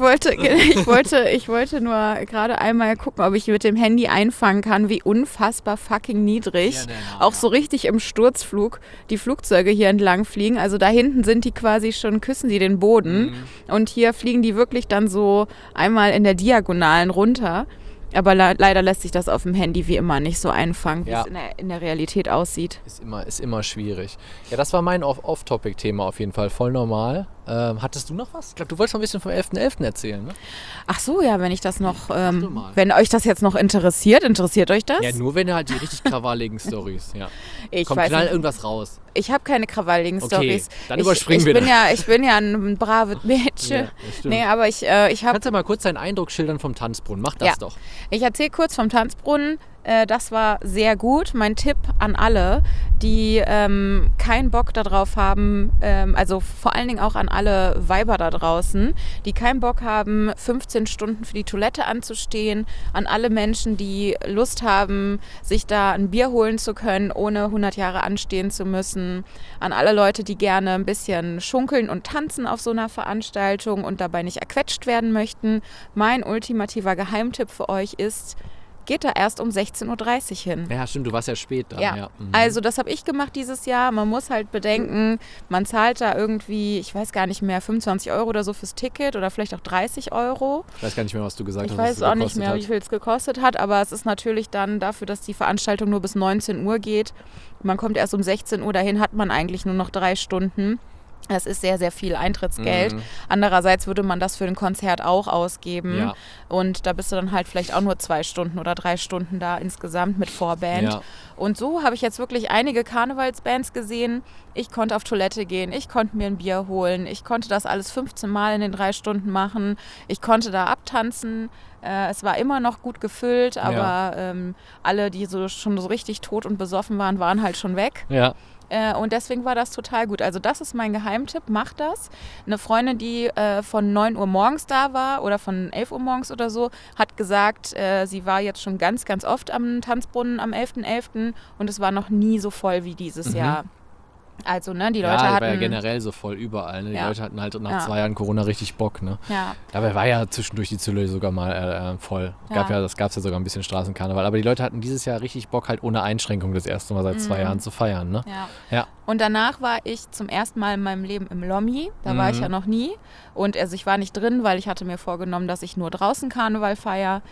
wollte nur gerade einmal gucken, ob ich mit dem Handy einfangen kann, wie unfassbar fucking niedrig auch so richtig im Sturzflug die Flugzeuge hier entlang fliegen. Also da hinten sind die quasi schon, küssen die den Boden und hier fliegen die wirklich dann so einmal in der Diagonalen runter. Aber leider lässt sich das auf dem Handy wie immer nicht so einfangen, wie es in der Realität aussieht. Ist immer schwierig. Ja, das war mein Off-Topic-Thema auf jeden Fall. Voll normal. Hattest du noch was? Ich glaube, du wolltest noch ein bisschen vom 11.11. erzählen, ne? Ach so, ja, wenn ich das noch, wenn euch das jetzt noch interessiert euch das? Ja, nur wenn ihr halt die richtig krawalligen Storys, ja. Komm, knall irgendwas raus. Ich habe keine krawalligen Storys. Dann überspringen wir das. Ich bin ja ein braves Mädchen. Ja, nee, aber ich habe... Kannst du mal kurz deinen Eindruck schildern vom Tanzbrunnen? Mach das doch. Ich erzähle kurz vom Tanzbrunnen. Das war sehr gut. Mein Tipp an alle, die keinen Bock darauf haben, also vor allen Dingen auch an alle Weiber da draußen, die keinen Bock haben, 15 Stunden für die Toilette anzustehen, an alle Menschen, die Lust haben, sich da ein Bier holen zu können, ohne 100 Jahre anstehen zu müssen, an alle Leute, die gerne ein bisschen schunkeln und tanzen auf so einer Veranstaltung und dabei nicht erquetscht werden möchten. Mein ultimativer Geheimtipp für euch ist: geht da erst um 16.30 Uhr hin. Ja, stimmt, du warst ja spät da. Ja. Also das habe ich gemacht dieses Jahr. Man muss halt bedenken, man zahlt da irgendwie, ich weiß gar nicht mehr, 25 Euro oder so fürs Ticket oder vielleicht auch 30 Euro. Ich weiß gar nicht mehr, was du gesagt hast. Ich weiß auch nicht mehr, wie viel es gekostet hat, aber es ist natürlich dann dafür, dass die Veranstaltung nur bis 19 Uhr geht. Man kommt erst um 16 Uhr dahin, hat man eigentlich nur noch 3 Stunden. Das ist sehr, sehr viel Eintrittsgeld. Andererseits würde man das für ein Konzert auch ausgeben. Ja. Und da bist du dann halt vielleicht auch nur 2 Stunden oder 3 Stunden da insgesamt mit Vorband. Ja. Und so habe ich jetzt wirklich einige Karnevalsbands gesehen. Ich konnte auf Toilette gehen, ich konnte mir ein Bier holen, ich konnte das alles 15 Mal in den 3 Stunden machen. Ich konnte da abtanzen. Es war immer noch gut gefüllt, aber alle, die schon so richtig tot und besoffen waren, waren halt schon weg. Ja. Und deswegen war das total gut. Also das ist mein Geheimtipp, macht das. Eine Freundin, die von 9 Uhr morgens da war oder von 11 Uhr morgens oder so, hat gesagt, sie war jetzt schon ganz, ganz oft am Tanzbrunnen am 11.11. und es war noch nie so voll wie dieses Jahr. Also, ne, die Leute hatten... Ja, war ja generell so voll überall, ne? Die Leute hatten halt nach 2 Jahren Corona richtig Bock, ne? Ja. Dabei war ja zwischendurch die Zülle sogar mal voll. Das gab es ja sogar ein bisschen Straßenkarneval. Aber die Leute hatten dieses Jahr richtig Bock, halt ohne Einschränkung das erste Mal seit 2 Jahren zu feiern, ne? Ja. Und danach war ich zum ersten Mal in meinem Leben im Lommi. Da war ich ja noch nie. Und also ich war nicht drin, weil ich hatte mir vorgenommen, dass ich nur draußen Karneval feiere.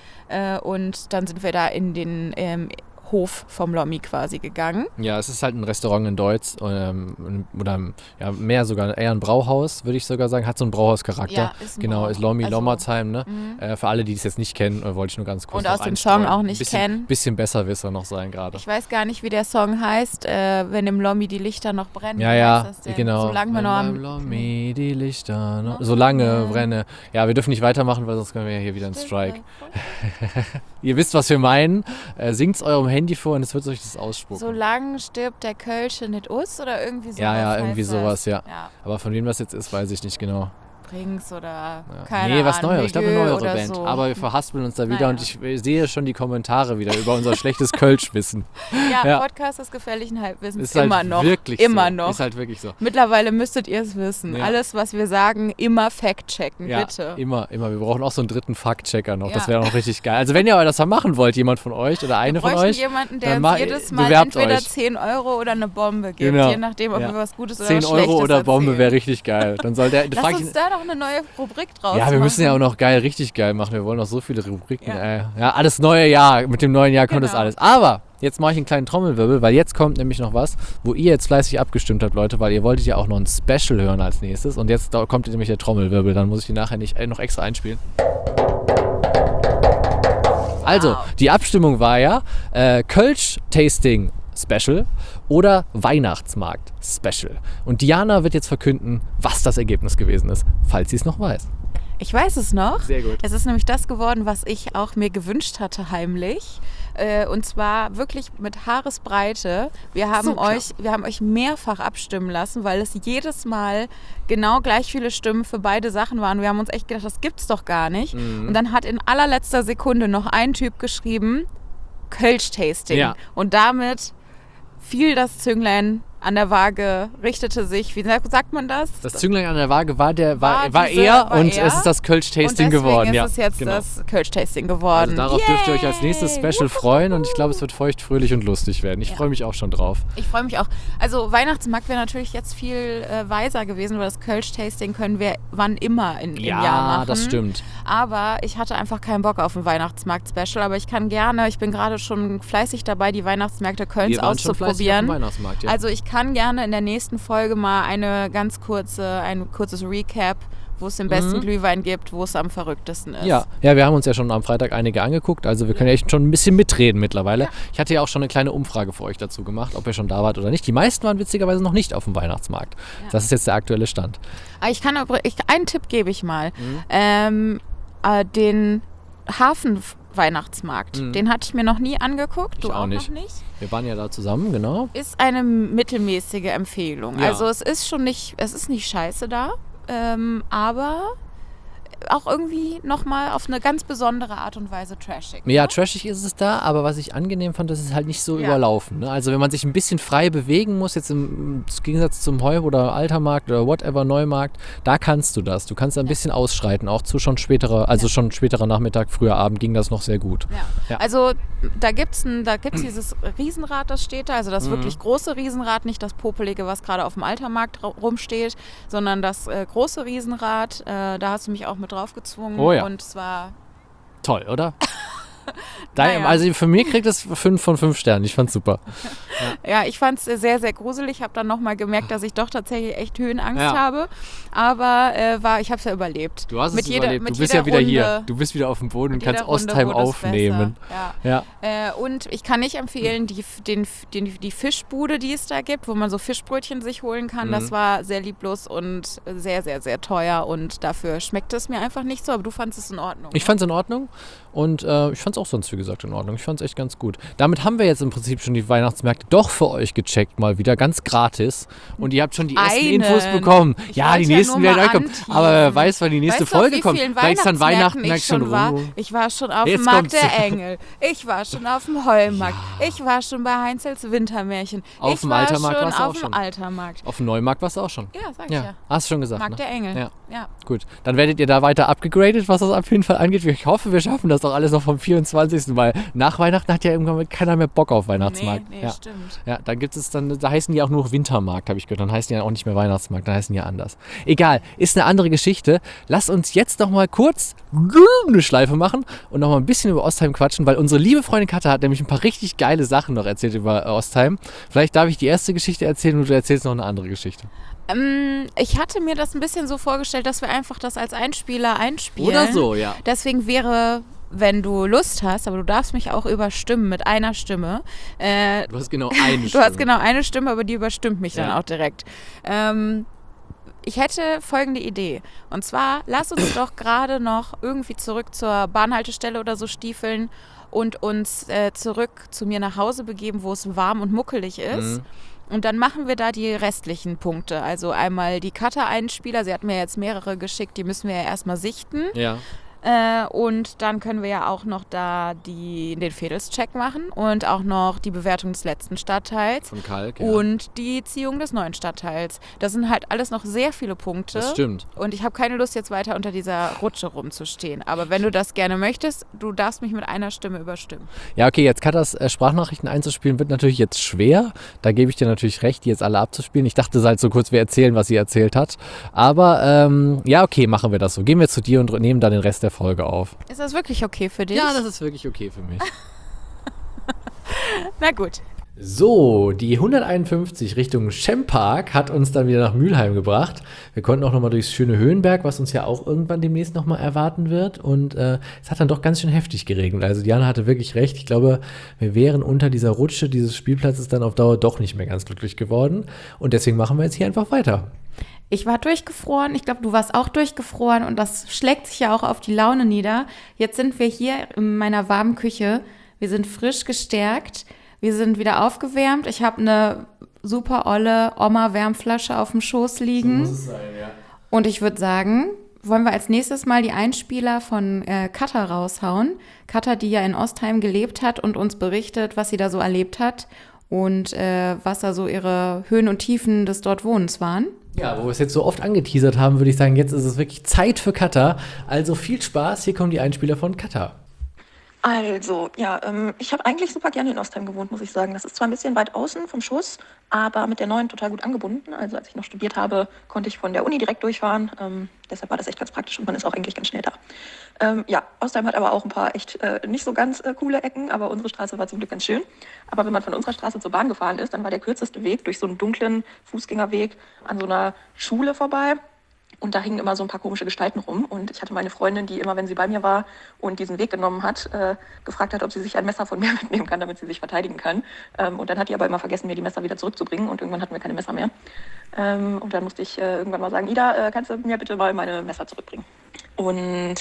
Und dann sind wir da in den... Hof vom Lommi quasi gegangen. Ja, es ist halt ein Restaurant in Deutz oder ja, mehr sogar eher ein Brauhaus, würde ich sogar sagen. Hat so einen Brauhauscharakter. Ja, ist Lommi, also, Lommerzheim. Ne? Für alle, die es jetzt nicht kennen, wollte ich nur ganz kurz und aus dem Song auch nicht kennen. Bisschen besserwisser noch sein gerade. Ich weiß gar nicht, wie der Song heißt, wenn im Lommi die Lichter noch brennen. Ja, genau. Solange wir noch am Lommi die Lichter noch solange brennen. Ja, wir dürfen nicht weitermachen, weil sonst können wir ja hier wieder einen Strike. Ihr wisst, was wir meinen. Singt's eurem Handy vor und es wird euch das ausspucken. Solange stirbt der Kölsche nicht us oder irgendwie sowas. Ja, irgendwie sowas, ja. Aber von wem das jetzt ist, weiß ich nicht genau. Springs oder keine Ahnung. Nee, was Neues. Ich glaube, eine neuere Band. So. Aber wir verhaspeln uns da wieder und ich sehe schon die Kommentare wieder über unser schlechtes Kölsch-Wissen. Ja, Podcast des gefährlichen Halbwissens. Ist immer halt noch. Wirklich immer so. noch. Ist halt wirklich so. Mittlerweile müsstet ihr es wissen. Ja. Alles, was wir sagen, immer fact-checken, ja, bitte. Immer. Wir brauchen auch so einen dritten Fact-Checker noch. Ja. Das wäre auch richtig geil. Also wenn ihr das mal machen wollt, jemand von euch oder eine von euch. Jemanden, der uns jedes Mal entweder 10 Euro oder eine Bombe gibt. Genau. Je nachdem, ob wir was Gutes oder was 10 Euro oder Bombe wäre richtig geil. Dann soll der. Lass uns da noch eine neue Rubrik draus Ja, wir müssen ja auch noch richtig geil machen. Wir wollen noch so viele Rubriken. Ja, alles neue Jahr. Mit dem neuen Jahr kommt das alles. Aber jetzt mache ich einen kleinen Trommelwirbel, weil jetzt kommt nämlich noch was, wo ihr jetzt fleißig abgestimmt habt, Leute, weil ihr wolltet ja auch noch ein Special hören als nächstes. Und jetzt kommt nämlich der Trommelwirbel, dann muss ich die nachher nicht noch extra einspielen. Also, die Abstimmung war ja Kölsch-Tasting Special oder Weihnachtsmarkt Special. Und Diana wird jetzt verkünden, was das Ergebnis gewesen ist, falls sie es noch weiß. Ich weiß es noch. Sehr gut. Es ist nämlich das geworden, was ich auch mir gewünscht hatte heimlich. Und zwar wirklich mit Haaresbreite. Wir haben euch mehrfach abstimmen lassen, weil es jedes Mal genau gleich viele Stimmen für beide Sachen waren. Wir haben uns echt gedacht, das gibt's doch gar nicht. Und dann hat in allerletzter Sekunde noch ein Typ geschrieben, Kölsch-Tasting. Ja. Und damit fiel das Zünglein an der Waage, richtete sich, wie sagt man das? Das Zünglein an der Waage war er und es ist das Kölsch-Tasting geworden. Und deswegen ist es jetzt das Kölsch-Tasting geworden. Also darauf dürft ihr euch als nächstes Special freuen und ich glaube, es wird feucht, fröhlich und lustig werden. Ich freue mich auch schon drauf. Ich freue mich auch. Also Weihnachtsmarkt wäre natürlich jetzt viel weiser gewesen, weil das Kölsch-Tasting können wir wann immer im Jahr machen. Ja, das stimmt. Aber ich hatte einfach keinen Bock auf ein Weihnachtsmarkt-Special, aber ich bin gerade schon fleißig dabei, die Weihnachtsmärkte Kölns auszuprobieren. Weihnachtsmarkt, ja. Also ich kann gerne in der nächsten Folge mal ein kurzes Recap, wo es den besten Glühwein gibt, wo es am verrücktesten ist. Ja, wir haben uns ja schon am Freitag einige angeguckt, also wir können ja echt schon ein bisschen mitreden mittlerweile. Ja. Ich hatte ja auch schon eine kleine Umfrage für euch dazu gemacht, ob ihr schon da wart oder nicht. Die meisten waren witzigerweise noch nicht auf dem Weihnachtsmarkt. Ja. Das ist jetzt der aktuelle Stand. Einen Tipp gebe ich mal. Den Hafen-Weihnachtsmarkt, den hatte ich mir noch nie angeguckt. Ich auch nicht. Noch nicht. Wir waren ja da zusammen, genau. Ist eine mittelmäßige Empfehlung. Ja. Also es ist nicht scheiße da, aber auch irgendwie nochmal auf eine ganz besondere Art und Weise trashig. Ja, trashig ist es da, aber was ich angenehm fand, das ist halt nicht so überlaufen. Ne? Also wenn man sich ein bisschen frei bewegen muss, jetzt im Gegensatz zum Heu- oder Altermarkt oder whatever, Neumarkt, da kannst du das. Du kannst ein bisschen ausschreiten, auch zu schon späterer Nachmittag, früher Abend ging das noch sehr gut. Ja. Also da gibt's dieses Riesenrad, das steht da, also das wirklich große Riesenrad, nicht das popelige, was gerade auf dem Altermarkt rumsteht, sondern das große Riesenrad, da hast du mich auch mit drauf gezwungen und es war toll, oder? Also für mich kriegt es 5 von 5 Sternen. Ich fand's super. Ja, ich fand's sehr, sehr gruselig. Ich habe dann nochmal gemerkt, dass ich doch tatsächlich echt Höhenangst habe. Aber ich habe es ja überlebt. Du hast es überlebt. Du bist ja wieder hier. Du bist wieder auf dem Boden und kannst Ostheim aufnehmen. Ja. Und ich kann nicht empfehlen, die Fischbude, die es da gibt, wo man so Fischbrötchen sich holen kann. Das war sehr lieblos und sehr, sehr, sehr teuer. Und dafür schmeckte es mir einfach nicht so. Aber du fandest es in Ordnung. Ich fand's in Ordnung. Und ich fand es auch sonst, wie gesagt, in Ordnung. Ich fand es echt ganz gut. Damit haben wir jetzt im Prinzip schon die Weihnachtsmärkte doch für euch gecheckt, mal wieder, ganz gratis. Und ihr habt schon die ersten Infos bekommen. Ja, die nächsten werden euch kommen. Aber wer weiß, wann die nächste Folge kommt. Vielleicht ist dann Weihnachten schon war. Ich war schon auf dem Markt der Engel. Ich war schon auf dem Heumarkt. Ich war schon bei Heinzels Wintermärchen. Auf dem Altermarkt warst du auch schon. Auf dem Neumarkt warst du auch schon. Ja, sag ich ja. Hast du schon gesagt. Markt der Engel. Ja. Gut. Dann werdet ihr da weiter abgegradet, was das auf jeden Fall angeht. Ich hoffe, wir schaffen das doch alles noch vom 24. Weil nach Weihnachten hat ja irgendwann keiner mehr Bock auf Weihnachtsmarkt. Nee, stimmt. Ja, da gibt es dann, da heißen die auch nur Wintermarkt, habe ich gehört. Dann heißen die ja auch nicht mehr Weihnachtsmarkt, dann heißen die ja anders. Egal, ist eine andere Geschichte. Lasst uns jetzt noch mal kurz eine Schleife machen und noch mal ein bisschen über Ostheim quatschen, weil unsere liebe Freundin Katja hat nämlich ein paar richtig geile Sachen noch erzählt über Ostheim. Vielleicht darf ich die erste Geschichte erzählen und du erzählst noch eine andere Geschichte. Ich hatte mir das ein bisschen so vorgestellt, dass wir einfach das als Einspieler einspielen. Oder so, ja. Deswegen wäre, wenn du Lust hast, aber du darfst mich auch überstimmen mit einer Stimme. Du hast genau eine Stimme. Du hast genau eine Stimme, aber die überstimmt mich dann auch direkt. Ich hätte folgende Idee. Und zwar, lass uns doch gerade noch irgendwie zurück zur Bahnhaltestelle oder so stiefeln und uns zurück zu mir nach Hause begeben, wo es warm und muckelig ist. Und dann machen wir da die restlichen Punkte. Also einmal die Cutter-Einspieler. Sie hat mir jetzt mehrere geschickt, die müssen wir ja erstmal sichten. Ja. Und dann können wir ja auch noch da den Fädelscheck machen und auch noch die Bewertung des letzten Stadtteils. Von Kalk, und die Ziehung des neuen Stadtteils. Das sind halt alles noch sehr viele Punkte. Das stimmt. Und ich habe keine Lust, jetzt weiter unter dieser Rutsche rumzustehen. Aber wenn du das gerne möchtest, du darfst mich mit einer Stimme überstimmen. Ja, okay, jetzt Katas Sprachnachrichten einzuspielen wird natürlich jetzt schwer. Da gebe ich dir natürlich recht, die jetzt alle abzuspielen. Ich dachte halt so kurz, wir erzählen, was sie erzählt hat. Aber ja, okay, machen wir das so. Gehen wir zu dir und nehmen dann den Rest der Folge auf. Ist das wirklich okay für dich? Ja, das ist wirklich okay für mich. Na gut. So, die 151 Richtung Schempark hat uns dann wieder nach Mülheim gebracht. Wir konnten auch nochmal durchs schöne Höhenberg, was uns ja auch irgendwann demnächst nochmal erwarten wird. Und es hat dann doch ganz schön heftig geregnet. Also Diana hatte wirklich recht. Ich glaube, wir wären unter dieser Rutsche dieses Spielplatzes dann auf Dauer doch nicht mehr ganz glücklich geworden. Und deswegen machen wir jetzt hier einfach weiter. Ich war durchgefroren, ich glaube, du warst auch durchgefroren und das schlägt sich ja auch auf die Laune nieder. Jetzt sind wir hier in meiner warmen Küche. Wir sind frisch gestärkt. Wir sind wieder aufgewärmt. Ich habe eine super olle Oma-Wärmflasche auf dem Schoß liegen. So muss es sein, ja. Und ich würde sagen, wollen wir als nächstes mal die Einspieler von Katha raushauen. Katha, die ja in Ostheim gelebt hat und uns berichtet, was sie da so erlebt hat und was da so ihre Höhen und Tiefen des Dortwohnens waren. Ja, wo wir es jetzt so oft angeteasert haben, würde ich sagen, jetzt ist es wirklich Zeit für Katha. Also viel Spaß, hier kommen die Einspieler von Katha. Also, ja, ich habe eigentlich super gerne in Ostheim gewohnt, muss ich sagen. Das ist zwar ein bisschen weit außen vom Schuss, aber mit der neuen total gut angebunden. Also als ich noch studiert habe, konnte ich von der Uni direkt durchfahren. Deshalb war das echt ganz praktisch und man ist auch eigentlich ganz schnell da. Ja, Ostheim hat aber auch ein paar echt nicht so ganz coole Ecken, aber unsere Straße war zum Glück ganz schön. Aber wenn man von unserer Straße zur Bahn gefahren ist, dann war der kürzeste Weg durch so einen dunklen Fußgängerweg an so einer Schule vorbei. Und da hingen immer so ein paar komische Gestalten rum. Und ich hatte meine Freundin, die immer, wenn sie bei mir war und diesen Weg genommen hat, gefragt hat, ob sie sich ein Messer von mir mitnehmen kann, damit sie sich verteidigen kann. Und dann hat die aber immer vergessen, mir die Messer wieder zurückzubringen. Und irgendwann hatten wir keine Messer mehr. Und dann musste ich irgendwann mal sagen, Ida, kannst du mir bitte mal meine Messer zurückbringen? Und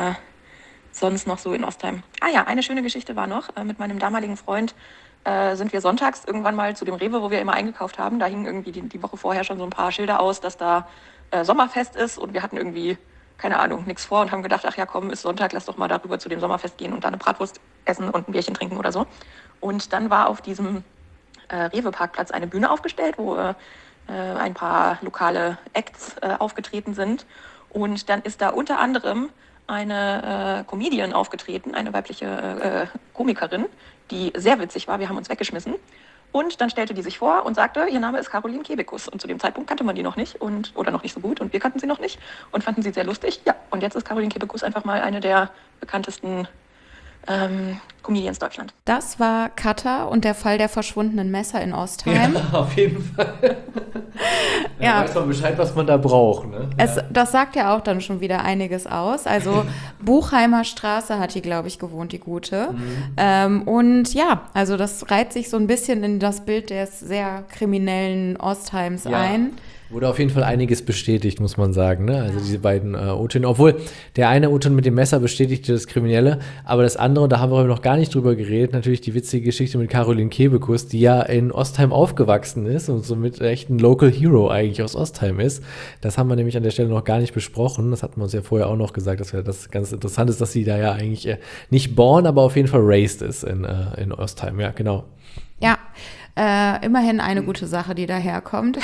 sonst noch so in Ostheim. Ah ja, eine schöne Geschichte war noch. Mit meinem damaligen Freund sind wir sonntags irgendwann mal zu dem Rewe, wo wir immer eingekauft haben. Da hingen irgendwie die Woche vorher schon so ein paar Schilder aus, dass da Sommerfest ist und wir hatten irgendwie, keine Ahnung, nichts vor und haben gedacht, ach ja komm, ist Sonntag, lass doch mal darüber zu dem Sommerfest gehen und da eine Bratwurst essen und ein Bierchen trinken oder so. Und dann war auf diesem Rewe-Parkplatz eine Bühne aufgestellt, wo ein paar lokale Acts aufgetreten sind. Und dann ist da unter anderem eine Comedian aufgetreten, eine weibliche Komikerin, die sehr witzig war. Wir haben uns weggeschmissen. Und dann stellte die sich vor und sagte, ihr Name ist Caroline Kebekus. Und zu dem Zeitpunkt kannte man die noch nicht oder noch nicht so gut. Und wir kannten sie noch nicht und fanden sie sehr lustig. Ja, und jetzt ist Caroline Kebekus einfach mal eine der bekanntesten Comedians Deutschland. Das war Katha und der Fall der verschwundenen Messer in Ostheim. Ja, auf jeden Fall. Ja. Weiß man Bescheid, was man da braucht. Ne? Das sagt ja auch dann schon wieder einiges aus. Also Buchheimer Straße hat die, glaube ich, gewohnt, die Gute. Und ja, also das reiht sich so ein bisschen in das Bild des sehr kriminellen Ostheims ein. Wurde auf jeden Fall einiges bestätigt, muss man sagen. Ne? Also diese beiden O-Töne. Obwohl der eine O-Ton mit dem Messer bestätigte das Kriminelle, aber das andere, da haben wir noch gar nicht drüber geredet, natürlich die witzige Geschichte mit Caroline Kebekus, die ja in Ostheim aufgewachsen ist und somit echt ein Local Hero eigentlich aus Ostheim ist. Das haben wir nämlich an der Stelle noch gar nicht besprochen. Das hatten wir uns ja vorher auch noch gesagt, dass das ganz interessant ist, dass sie da ja eigentlich nicht born, aber auf jeden Fall raised ist in Ostheim. Ja, genau. Ja, immerhin eine gute Sache, die daherkommt.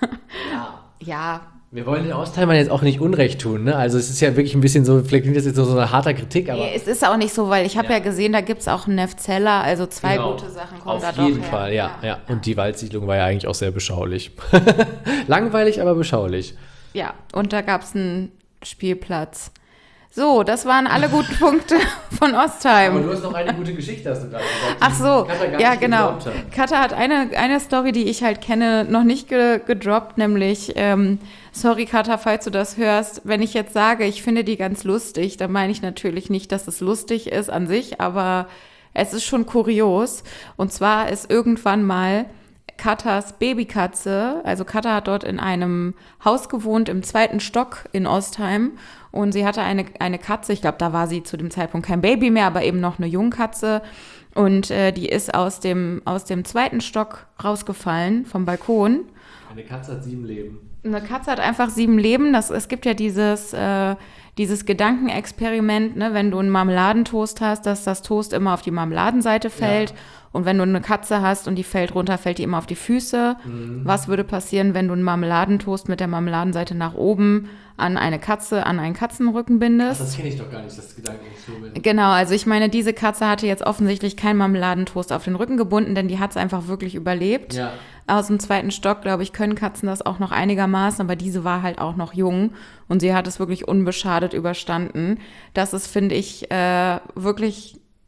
Ja. Wir wollen den Ostheimern jetzt auch nicht Unrecht tun, ne? Also es ist ja wirklich ein bisschen so, vielleicht klingt das jetzt so eine harte Kritik, aber... Nee, es ist auch nicht so, weil ich habe ja gesehen, da gibt es auch einen Neftzeller, also zwei gute Sachen kommen da doch her. Auf jeden Fall, ja. Und die Waldsiedlung war ja eigentlich auch sehr beschaulich. Langweilig, aber beschaulich. Ja, und da gab es einen Spielplatz. So, das waren alle guten Punkte von Ostheim. Aber du hast noch eine gute Geschichte, hast du gerade gesagt. Ach so, ja genau. Katha hat eine Story, die ich halt kenne, noch nicht gedroppt, nämlich, sorry Katha, falls du das hörst, wenn ich jetzt sage, ich finde die ganz lustig, dann meine ich natürlich nicht, dass es lustig ist an sich, aber es ist schon kurios. Und zwar ist irgendwann mal Kathas Babykatze, also Katha hat dort in einem Haus gewohnt, im 2. Stock in Ostheim. Und sie hatte eine Katze, ich glaube, da war sie zu dem Zeitpunkt kein Baby mehr, aber eben noch eine Jungkatze. Und die ist aus dem 2. Stock rausgefallen, vom Balkon. Eine Katze hat 7 Leben. Eine Katze hat einfach 7 Leben. Es gibt ja dieses Gedankenexperiment, ne, wenn du einen Marmeladentoast hast, dass das Toast immer auf die Marmeladenseite fällt. Ja. Und wenn du eine Katze hast und die fällt runter, fällt die immer auf die Füße. Was würde passieren, wenn du einen Marmeladentoast mit der Marmeladenseite nach oben an eine Katze, an einen Katzenrücken bindest? Ach, das kenne ich doch gar nicht, das Gedankenexperiment. Genau, also ich meine, diese Katze hatte jetzt offensichtlich keinen Marmeladentoast auf den Rücken gebunden, denn die hat es einfach wirklich überlebt. Ja. Aus dem 2. Stock, glaube ich, können Katzen das auch noch einigermaßen, aber diese war halt auch noch jung und sie hat es wirklich unbeschadet überstanden. Das ist, finde ich, wirklich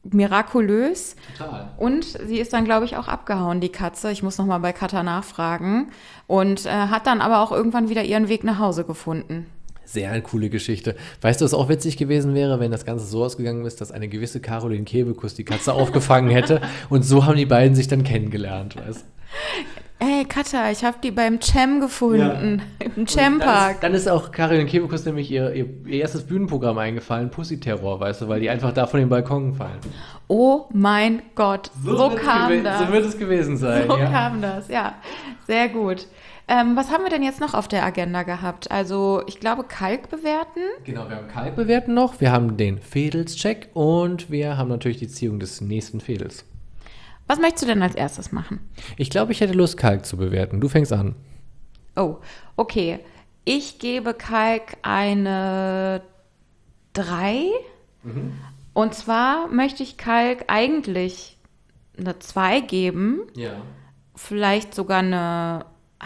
mirakulös. Total. Und sie ist dann, glaube ich, auch abgehauen, die Katze. Ich muss nochmal bei Katha nachfragen. Und hat dann aber auch irgendwann wieder ihren Weg nach Hause gefunden. Sehr eine coole Geschichte. Weißt du, was auch witzig gewesen wäre, wenn das Ganze so ausgegangen ist, dass eine gewisse Caroline Kebekus die Katze aufgefangen hätte und so haben die beiden sich dann kennengelernt, weißt du? Ey, Katha, ich habe die beim Cem gefunden, im Cem-Park. Dann ist auch Caroline Kebekus nämlich ihr erstes Bühnenprogramm eingefallen, Pussy Terror, weißt du, weil die einfach da von den Balkon fallen. Oh mein Gott, so kam das. So wird es gewesen sein. So kam das, ja. Sehr gut. Was haben wir denn jetzt noch auf der Agenda gehabt? Also, ich glaube, Kalk bewerten. Genau, wir haben Kalk bewerten noch, wir haben den Fädelscheck und wir haben natürlich die Ziehung des nächsten Fädels. Was möchtest du denn als erstes machen? Ich glaube, ich hätte Lust, Kalk zu bewerten. Du fängst an. Oh, okay. Ich gebe Kalk eine 3. Und zwar möchte ich Kalk eigentlich eine 2 geben. Ja. Vielleicht sogar eine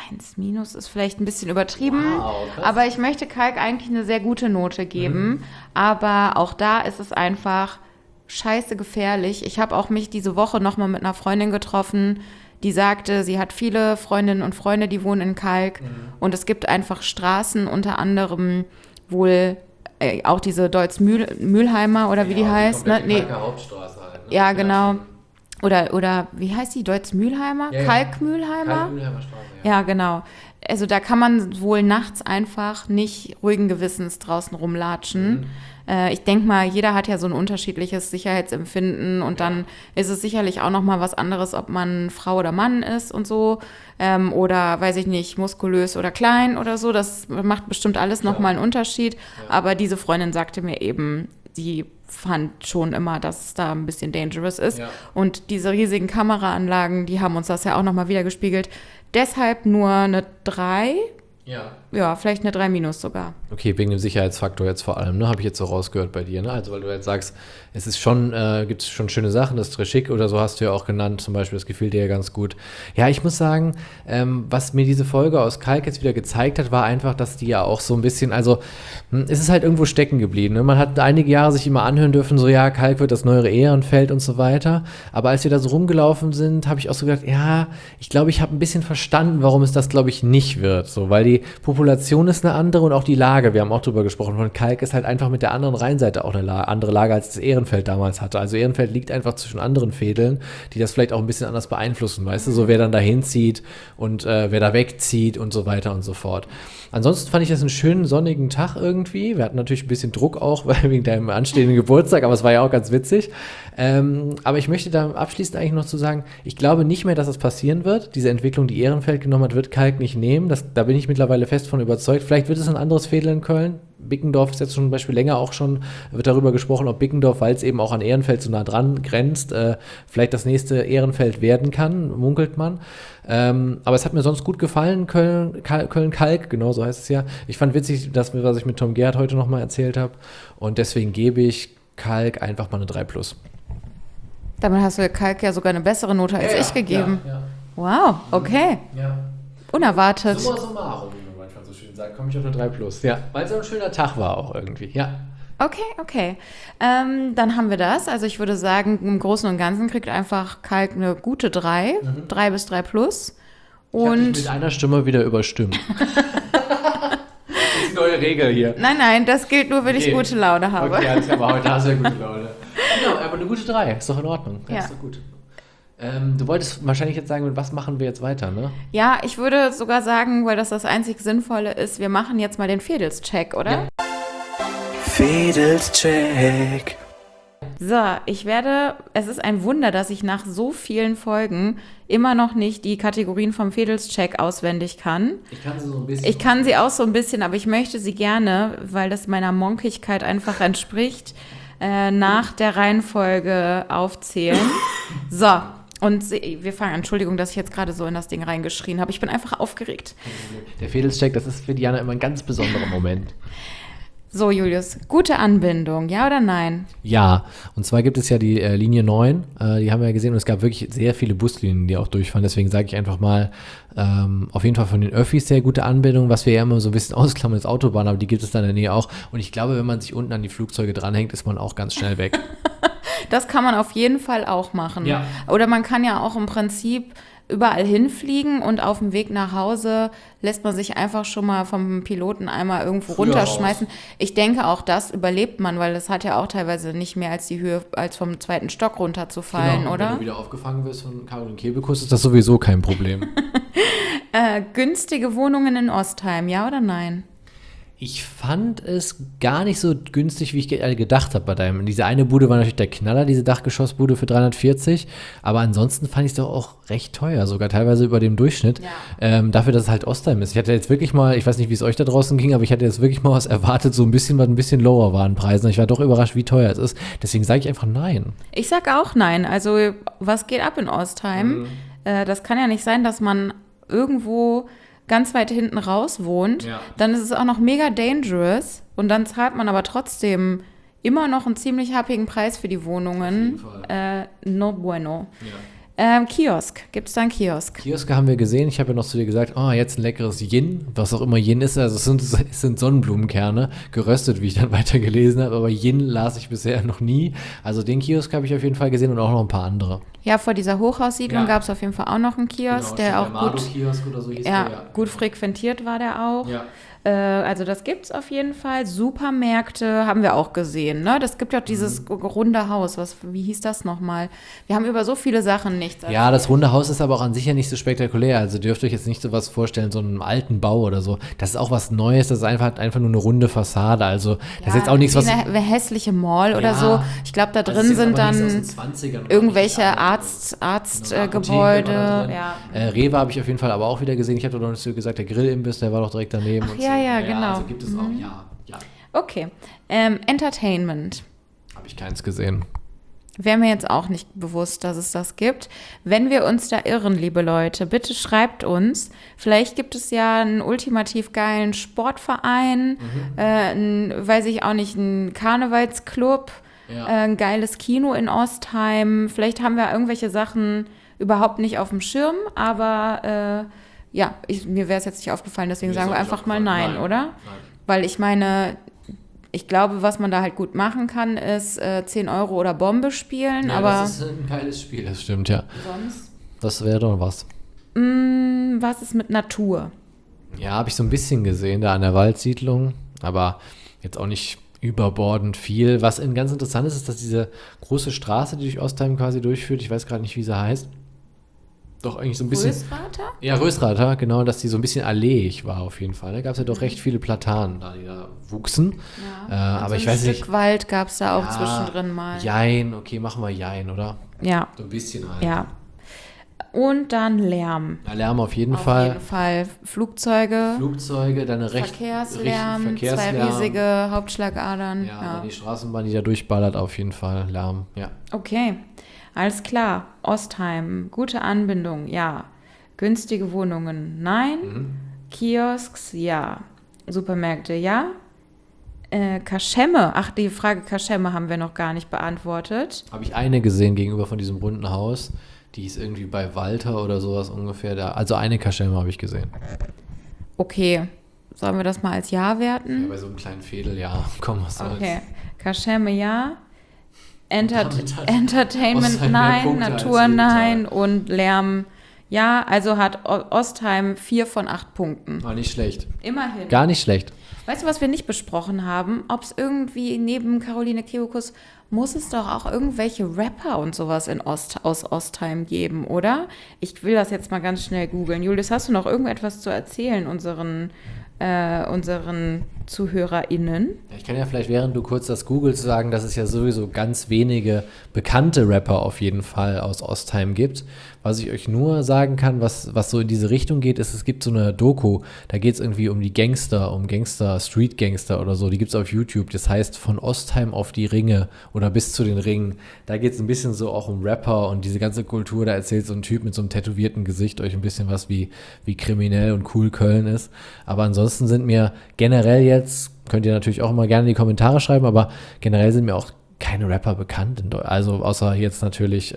1- ist vielleicht ein bisschen übertrieben. Wow, krass. Aber ich möchte Kalk eigentlich eine sehr gute Note geben. Aber auch da ist es einfach scheiße gefährlich. Ich habe auch mich diese Woche nochmal mit einer Freundin getroffen, die sagte, sie hat viele Freundinnen und Freunde, die wohnen in Kalk. Und es gibt einfach Straßen, unter anderem wohl auch diese Deutz-Mühlheimer oder wie die heißt. Ne? Nee. Hauptstraße halt, ne? Ja, genau. Oder wie heißt die? Deutz-Mühlheimer? Ja, ja. Kalk-Mühlheimer? Kalk-Mühlheimer Straße, Ja, genau. Also da kann man wohl nachts einfach nicht ruhigen Gewissens draußen rumlatschen. Ich denke mal, jeder hat ja so ein unterschiedliches Sicherheitsempfinden und dann ist es sicherlich auch nochmal was anderes, ob man Frau oder Mann ist und so. Oder, weiß ich nicht, muskulös oder klein oder so. Das macht bestimmt alles nochmal einen Unterschied. Aber diese Freundin sagte mir eben, sie fand schon immer, dass es da ein bisschen dangerous ist. Ja. Und diese riesigen Kameraanlagen, die haben uns das ja auch nochmal wiedergespiegelt. Deshalb nur eine 3. Ja, vielleicht eine 3- sogar. Okay, wegen dem Sicherheitsfaktor jetzt vor allem, ne? Habe ich jetzt so rausgehört bei dir, ne? Also weil du jetzt sagst, es ist schon, gibt es schon schöne Sachen, das Treshik oder so hast du ja auch genannt, zum Beispiel, das gefiel dir ja ganz gut. Ja, ich muss sagen, was mir diese Folge aus Kalk jetzt wieder gezeigt hat, war einfach, dass die ja auch so ein bisschen, also es ist halt irgendwo stecken geblieben, ne? Man hat einige Jahre sich immer anhören dürfen, so ja, Kalk wird das neuere Ehrenfeld und so weiter, aber als wir da so rumgelaufen sind, habe ich auch so gedacht, ja, ich glaube, ich habe ein bisschen verstanden, warum es das, glaube ich, nicht wird, so, weil die Population ist eine andere und auch die Lage, wir haben auch drüber gesprochen, von Kalk ist halt einfach mit der anderen Rheinseite auch eine andere Lage, als das Ehrenfeld damals hatte. Also Ehrenfeld liegt einfach zwischen anderen Fädeln, die das vielleicht auch ein bisschen anders beeinflussen, weißt du, so wer dann da hinzieht und wer da wegzieht und so weiter und so fort. Ansonsten fand ich das einen schönen sonnigen Tag irgendwie. Wir hatten natürlich ein bisschen Druck auch, weil wegen deinem anstehenden Geburtstag, aber es war ja auch ganz witzig. Aber ich möchte da abschließend eigentlich noch zu sagen, ich glaube nicht mehr, dass das passieren wird. Diese Entwicklung, die Ehrenfeld genommen hat, wird Kalk nicht nehmen. Da bin ich mittlerweile fest von überzeugt. Vielleicht wird es ein anderes Fädel in Köln. Bickendorf ist jetzt zum Beispiel länger auch schon, wird darüber gesprochen, ob Bickendorf, weil es eben auch an Ehrenfeld so nah dran grenzt, vielleicht das nächste Ehrenfeld werden kann, munkelt man. Aber es hat mir sonst gut gefallen, Köln-Kalk, genau so heißt es ja. Ich fand witzig, was ich mit Tom Gerhardt heute nochmal erzählt habe. Und deswegen gebe ich Kalk einfach mal eine 3+. Damit hast du Kalk ja sogar eine bessere Note als ich gegeben. Ja. Wow, okay. Ja. Unerwartet. Summa summarum, wie man manchmal so schön sagt, komme ich auf eine 3+. Ja, weil es ein schöner Tag war auch irgendwie, ja. Okay. Dann haben wir das. Also ich würde sagen, im Großen und Ganzen kriegt einfach Kalk eine gute 3. 3 bis 3+. Ich habe dich mit einer Stimme wieder überstimmt. Das ist die neue Regel hier. Nein, das gilt nur, wenn ich gute Laune habe. Okay, alles klar, aber heute hast du ja gute Laune. Genau, aber eine gute 3, ist doch in Ordnung. Ja. Ist doch gut. Du wolltest wahrscheinlich jetzt sagen, mit was machen wir jetzt weiter, ne? Ja, ich würde sogar sagen, weil das einzig Sinnvolle ist, wir machen jetzt mal den Fädelscheck, oder? Ja. Fädelscheck. So, es ist ein Wunder, dass ich nach so vielen Folgen immer noch nicht die Kategorien vom Fädelscheck auswendig kann. Ich kann sie so ein bisschen. Ich kann sie auch so ein bisschen, aber ich möchte sie gerne, weil das meiner Monkigkeit einfach entspricht, nach der Reihenfolge aufzählen. So, und wir fangen an. Entschuldigung, dass ich jetzt gerade so in das Ding reingeschrien habe. Ich bin einfach aufgeregt. Der Fädelscheck, das ist für Diana immer ein ganz besonderer Moment. So, Julius, gute Anbindung, ja oder nein? Ja, und zwar gibt es ja die Linie 9, die haben wir ja gesehen und es gab wirklich sehr viele Buslinien, die auch durchfahren, deswegen sage ich einfach mal, auf jeden Fall von den Öffis sehr gute Anbindung, was wir ja immer so ein bisschen ausklammern ist Autobahn, aber die gibt es da in der Nähe auch und ich glaube, wenn man sich unten an die Flugzeuge dranhängt, ist man auch ganz schnell weg. Das kann man auf jeden Fall auch machen. Ja. Oder man kann ja auch im Prinzip überall hinfliegen und auf dem Weg nach Hause lässt man sich einfach schon mal vom Piloten einmal irgendwo Früher runterschmeißen. Ich denke, auch das überlebt man, weil das hat ja auch teilweise nicht mehr als die Höhe, als vom 2. Stock runterzufallen, Genau, und oder? wenn du wieder aufgefangen wirst von Caroline Kebekus, ist das sowieso kein Problem. Günstige Wohnungen in Ostheim, ja oder nein? Ich fand es gar nicht so günstig, wie ich gedacht habe bei deinem. Diese eine Bude war natürlich der Knaller, diese Dachgeschossbude für 340. Aber ansonsten fand ich es doch auch recht teuer, sogar teilweise über dem Durchschnitt. Ja. Dafür, dass es halt Ostheim ist. Ich hatte jetzt wirklich mal, ich weiß nicht, wie es euch da draußen ging, aber ich hatte jetzt wirklich mal was erwartet, so ein bisschen, was ein bisschen lower war an Preisen. Ich war doch überrascht, wie teuer es ist. Deswegen sage ich einfach nein. Ich sag auch nein. Also, was geht ab in Ostheim? Das kann ja nicht sein, dass man irgendwo ganz weit hinten raus wohnt. Ja. Dann ist es auch noch mega dangerous. Und dann zahlt man aber trotzdem immer noch einen ziemlich happigen Preis für die Wohnungen. Auf jeden Fall. No bueno. Ja. Kiosk. Gibt es da einen Kiosk? Kioske haben wir gesehen. Ich habe ja noch zu dir gesagt, oh, jetzt ein leckeres Yin, was auch immer Yin ist. Also es sind Sonnenblumenkerne, geröstet, wie ich dann weiter gelesen habe. Aber Yin las ich bisher noch nie. Also den Kiosk habe ich auf jeden Fall gesehen und auch noch ein paar andere. Ja, vor dieser Hochhaussiedlung Ja. gab es auf jeden Fall auch noch einen Kiosk, der auch gut, Kiosk oder so hieß ja, der, gut frequentiert war der auch. Ja. Also das gibt es auf jeden Fall. Supermärkte haben wir auch gesehen. Ne? Das gibt ja auch dieses runde Haus. Wie hieß das nochmal? Wir haben über so viele Sachen nichts. Ja, das runde Haus ist aber auch an sich ja nicht so spektakulär. Also dürft ihr euch jetzt nicht so was vorstellen, so einen alten Bau oder so. Das ist auch was Neues. Das ist einfach nur eine runde Fassade. Also das ist jetzt auch nichts, wie was... eine hässliche Mall oder Ja. so. Ich glaube, da Das drin ist jetzt sind aber dann nichts aus den 20ern oder irgendwelche richtig alt. Arztgebäude. Ja. Rewe habe ich auf jeden Fall aber auch wieder gesehen. Ich habe doch noch nicht so gesagt, der Grillimbiss, der war doch direkt daneben. Ach, und ja, so. ja, genau. Also gibt es auch, ja. Okay. Entertainment. Habe ich keins gesehen. Wäre mir jetzt auch nicht bewusst, dass es das gibt. Wenn wir uns da irren, liebe Leute, bitte schreibt uns. Vielleicht gibt es ja einen ultimativ geilen Sportverein, weiß ich auch nicht, einen Karnevalsclub, Ja. ein geiles Kino in Ostheim. Vielleicht haben wir irgendwelche Sachen überhaupt nicht auf dem Schirm, aber mir wäre es jetzt nicht aufgefallen, deswegen Mir ist sagen wir auch nicht einfach mal aufgefallen. nein, oder? Nein. Weil ich meine, ich glaube, was man da halt gut machen kann, ist 10 Euro oder Bombe spielen, Ja, aber das ist ein geiles Spiel, das stimmt, ja. sonst? Das wäre doch was. Was ist mit Natur? Ja, habe ich so ein bisschen gesehen, da an der Waldsiedlung, aber jetzt auch nicht überbordend viel. Was ganz interessant ist, ist, dass diese große Straße, die durch Ostheim quasi durchführt, ich weiß gerade nicht, wie sie heißt, doch eigentlich so ein bisschen... Rösrater? Ja, Rösrater, genau, dass die so ein bisschen alleiig war auf jeden Fall. Da gab es ja doch recht viele Platanen, da die da wuchsen. Ja. Aber so ich ein weiß Stück nicht... Wald gab es da auch Ja, zwischendrin mal. Jein, okay, machen wir Jein, oder? Ja, So ein bisschen halt. ja. Und dann Lärm. Ja, Lärm auf jeden Auf Fall. jeden Fall. Flugzeuge, Flugzeuge, dann eine Verkehrslärm, zwei Verkehrslärm. riesige Hauptschlagadern. Ja, Ja. dann die Straßenbahn, die da durchballert, auf jeden Fall. Lärm, ja. Okay, alles klar. Ostheim, gute Anbindung, ja. Günstige Wohnungen, nein. Kiosks, ja. Supermärkte, ja. Kaschemme, ach, die Frage Kaschemme haben wir noch gar nicht beantwortet. Habe ich eine gesehen gegenüber von diesem runden Haus. Die ist irgendwie bei Walter oder sowas ungefähr da. Also eine Kaschemme habe ich gesehen. Okay, sollen wir das mal als Ja Ja, werten? bei so einem kleinen Fädel, ja. Komm, was soll's. Okay, Kaschemme, ja. Damit hat Entertainment, Ostheim mehr nein. Punkte als Natur, jeden nein. Tag. Und Lärm, ja. Also hat Ostheim 4 von 8 Punkten. War nicht schlecht. Immerhin. Gar nicht schlecht. Weißt du, was wir nicht besprochen haben? Ob es irgendwie neben Caroline Kebekus muss es doch auch irgendwelche Rapper und sowas aus Ostheim geben, oder? Ich will das jetzt mal ganz schnell googeln. Julius, hast du noch irgendetwas zu erzählen unseren ZuhörerInnen? Ja, ich kann ja vielleicht, während du kurz das googelst, sagen, dass es ja sowieso ganz wenige bekannte Rapper auf jeden Fall aus Ostheim gibt. Was ich euch nur sagen kann, was so in diese Richtung geht, ist, es gibt so eine Doku, da geht es irgendwie um die Gangster, Street Gangster oder so, die gibt es auf YouTube. Das heißt, von Ostheim auf die Ringe oder bis zu den Ringen. Da geht es ein bisschen so auch um Rapper und diese ganze Kultur. Da erzählt so ein Typ mit so einem tätowierten Gesicht euch ein bisschen was, wie kriminell und cool Köln ist. Aber ansonsten sind mir generell jetzt, könnt ihr natürlich auch immer gerne in die Kommentare schreiben, aber generell sind mir auch keine Rapper bekannt. Also außer jetzt natürlich,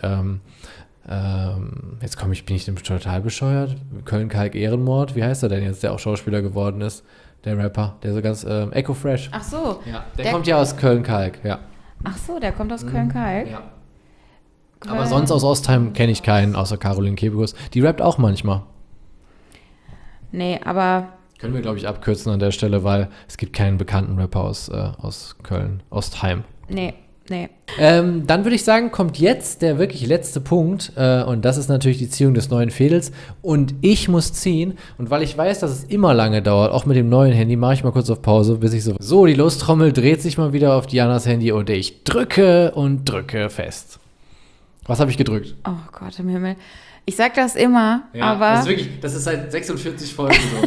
jetzt bin ich total bescheuert. Köln-Kalk Ehrenmord, wie heißt er denn jetzt, der auch Schauspieler geworden ist? Der Rapper, der so ganz, Echo Fresh. Ach so. Ja, der kommt ja aus Köln-Kalk, ja. Ach so, der kommt aus Köln-Kalk. Ja. Aber sonst aus Ostheim kenne ich keinen, außer Caroline Kebekus. Die rappt auch manchmal. Nee, aber Können wir, glaube ich, abkürzen an der Stelle, weil es gibt keinen bekannten Rapper aus Köln, Ostheim. nee. Dann würde ich sagen, kommt jetzt der wirklich letzte Punkt und das ist natürlich die Ziehung des neuen Fädels und ich muss ziehen und weil ich weiß, dass es immer lange dauert, auch mit dem neuen Handy, mache ich mal kurz auf Pause, bis ich so, die Lostrommel dreht sich mal wieder auf Dianas Handy und ich drücke und drücke fest. Was habe ich gedrückt? Oh Gott im Himmel. Ich sag das immer, aber das ist seit 46 Folgen so.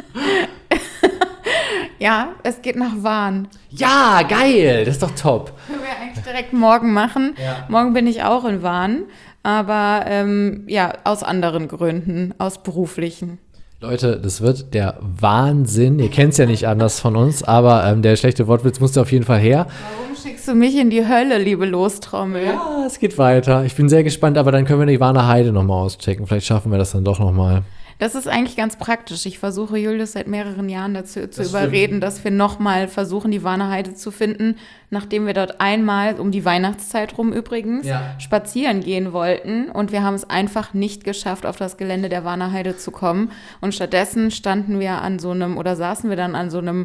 ja, es geht nach Wahn. Ja, geil, das ist doch top. Können wir eigentlich direkt morgen machen. Ja. Morgen bin ich auch in Wahn, aber aus anderen Gründen, aus beruflichen. Leute, das wird der Wahnsinn. Ihr kennt es ja nicht anders von uns, aber der schlechte Wortwitz musste auf jeden Fall her. Warum schickst du mich in die Hölle, liebe Lostrommel? Ja, es geht weiter. Ich bin sehr gespannt, aber dann können wir die Warner Heide nochmal auschecken. Vielleicht schaffen wir das dann doch nochmal. Das ist eigentlich ganz praktisch. Ich versuche Julius seit mehreren Jahren dazu zu Das überreden, stimmt. dass wir nochmal versuchen, die Warner Heide zu finden, nachdem wir dort einmal, um die Weihnachtszeit rum übrigens, spazieren gehen wollten. Und wir haben es einfach nicht geschafft, auf das Gelände der Warner Heide zu kommen. Und stattdessen saßen wir dann an so einem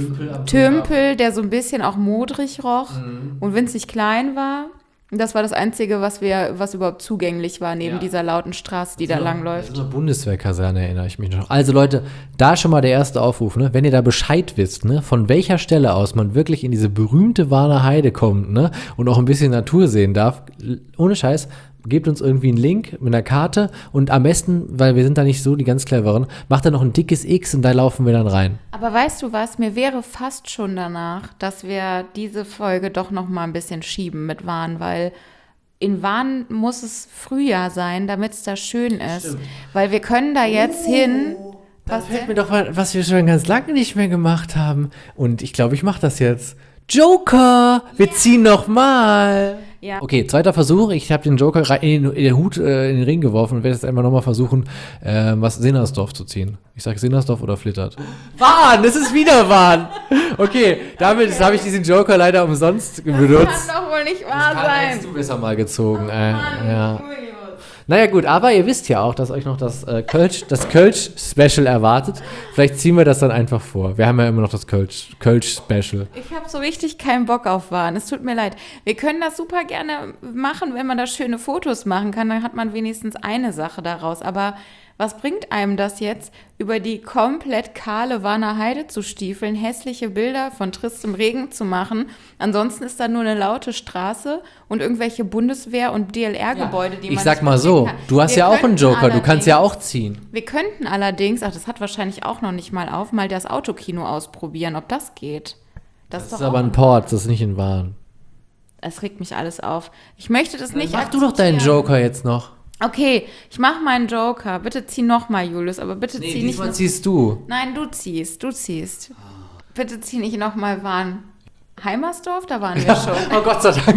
Tümpel, der so ein bisschen auch modrig roch und winzig klein war. Das war das Einzige, was überhaupt zugänglich war, neben dieser lauten Straße, die da langläuft. Das ist eine Bundeswehrkaserne, erinnere ich mich noch. Also Leute, da schon mal der erste Aufruf, ne? Wenn ihr da Bescheid wisst, ne? Von welcher Stelle aus man wirklich in diese berühmte Warner Heide kommt, ne? Und auch ein bisschen Natur sehen darf, ohne Scheiß, gebt uns irgendwie einen Link mit einer Karte und am besten, weil wir sind da nicht so die ganz cleveren, macht da noch ein dickes X und da laufen wir dann rein. Aber weißt du was, mir wäre fast schon danach, dass wir diese Folge doch noch mal ein bisschen schieben mit Wahn, weil in Wahn muss es Frühjahr sein, damit es da schön ist. Stimmt. Weil wir können da jetzt hin. Da fällt mir doch mal, was wir schon ganz lange nicht mehr gemacht haben. Und ich glaube, ich mache das jetzt. Joker! Wir ziehen noch mal! Ja. Okay, zweiter Versuch. Ich habe den Joker in den Hut, in den Ring geworfen und werde jetzt einfach nochmal versuchen, was Sinnersdorf zu ziehen. Ich sage Sinnersdorf oder Flittert. Wahn! Es ist wieder Wahn! Okay, damit habe ich diesen Joker leider umsonst benutzt. Das kann doch wohl nicht wahr sein. Hättest du besser mal gezogen. Ja. Naja gut, aber ihr wisst ja auch, dass euch noch das Kölsch-Special erwartet. Vielleicht ziehen wir das dann einfach vor. Wir haben ja immer noch das Kölsch-Special. Ich habe so richtig keinen Bock auf Wahn. Es tut mir leid. Wir können das super gerne machen, wenn man da schöne Fotos machen kann. Dann hat man wenigstens eine Sache daraus. Aber was bringt einem das jetzt, über die komplett kahle Warner Heide zu stiefeln, hässliche Bilder von tristem Regen zu machen? Ansonsten ist da nur eine laute Straße und irgendwelche Bundeswehr- und DLR-Gebäude, die man Ich sag nicht mal so, betreten kann. du hast Wir ja auch einen könnten Joker, du kannst ja allerdings- auch ziehen. Wir könnten allerdings, das hat wahrscheinlich auch noch nicht mal auf, mal das Autokino ausprobieren, ob das geht. Das doch ist aber auch- ein Port, das ist nicht in Wahn. Es regt mich alles auf. Ich möchte das nicht Mach du doch deinen akzeptieren. Joker jetzt noch. Okay, ich mache meinen Joker. Bitte zieh nochmal, Julius, aber bitte zieh nicht diesmal noch... ziehst du. Nein, du ziehst. Bitte zieh nicht nochmal Wahn. Heimersdorf, da waren wir schon. Oh Gott sei Dank.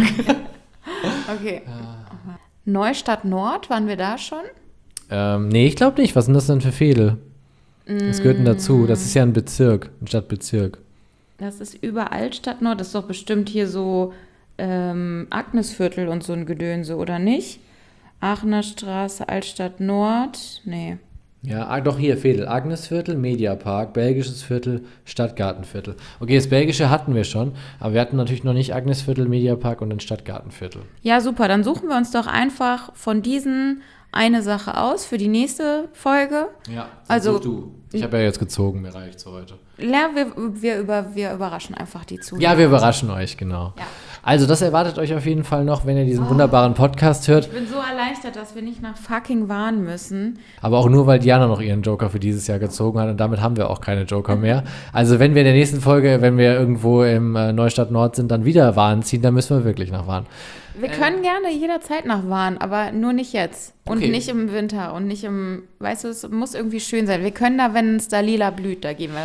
Okay. Neustadt Nord, waren wir da schon? Nee, ich glaube nicht. Was sind das denn für Fädel? Was gehört denn dazu? Das ist ja ein Bezirk, ein Stadtbezirk. Das ist über Altstadt Nord. Das ist doch bestimmt hier so Agnesviertel und so ein Gedönse, oder nicht? Aachener Straße, Altstadt Nord. Nee. Ja, doch hier, Fädel. Agnesviertel, Mediapark, Belgisches Viertel, Stadtgartenviertel. Okay, das Belgische hatten wir schon, aber wir hatten natürlich noch nicht Agnesviertel, Mediapark und dann Stadtgartenviertel. Ja, super. Dann suchen wir uns doch einfach von diesen eine Sache aus für die nächste Folge. Ja, Also- such du. Ich habe ja jetzt gezogen, mir reicht's für heute. Ja, wir überraschen einfach die Zuhörer. Ja, wir überraschen euch, genau. Ja. Also das erwartet euch auf jeden Fall noch, wenn ihr diesen wunderbaren Podcast hört. Ich bin so erleichtert, dass wir nicht nach fucking Wahn müssen. Aber auch nur, weil Diana noch ihren Joker für dieses Jahr gezogen hat und damit haben wir auch keine Joker mehr. Also wenn wir in der nächsten Folge, wenn wir irgendwo im Neustadt Nord sind, dann wieder Wahn ziehen, dann müssen wir wirklich nach Wahn. Wir können gerne jederzeit nach Wahn, aber nur nicht jetzt. Und Okay. nicht im Winter und nicht im, weißt du, es muss irgendwie schön sein. Wir können da, wenn es da lila blüht, da gehen wir dann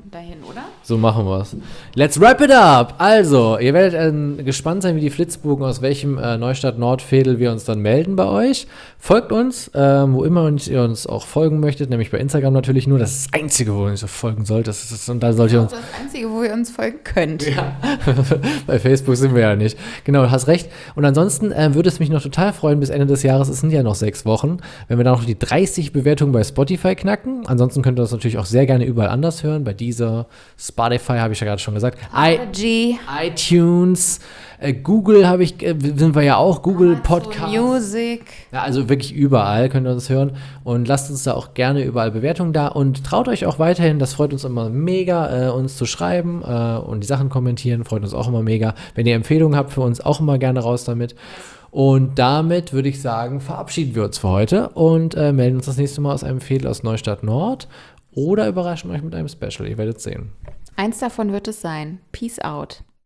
dahin, oder? So machen wir's. Let's wrap it up! Also, ihr werdet gespannt sein, wie die Flitzbogen, aus welchem Neustadt-Nordviertel wir uns dann melden bei euch. Folgt uns, wo immer ihr uns auch folgen möchtet, nämlich bei Instagram natürlich nur. Das ist das Einzige, wo ihr uns folgen sollt. Und da sollt ihr uns... Das ist das Einzige, wo ihr uns folgen könnt. Ja. Bei Facebook sind wir ja nicht. Genau, du hast recht. Und ansonsten würde es mich noch total freuen, bis Ende des Jahres, es sind ja noch 6 Wochen, wenn wir dann noch die 30 Bewertungen bei Spotify knacken. Ansonsten könnt ihr das natürlich auch sehr gerne überall anders hören. Bei dieser Spotify, habe ich ja gerade schon gesagt. iTunes, Google sind wir ja auch, Google Podcast. Music. Ja, also wirklich überall könnt ihr uns hören. Und lasst uns da auch gerne überall Bewertungen da. Und traut euch auch weiterhin, das freut uns immer mega, uns zu schreiben und die Sachen kommentieren, freut uns auch immer mega. Wenn ihr Empfehlungen habt für uns, auch immer gerne raus damit. Und damit würde ich sagen, verabschieden wir uns für heute und melden uns das nächste Mal aus einem Viertel aus Neustadt Nord oder überraschen euch mit einem Special. Ihr werdet sehen. Eins davon wird es sein. Peace out.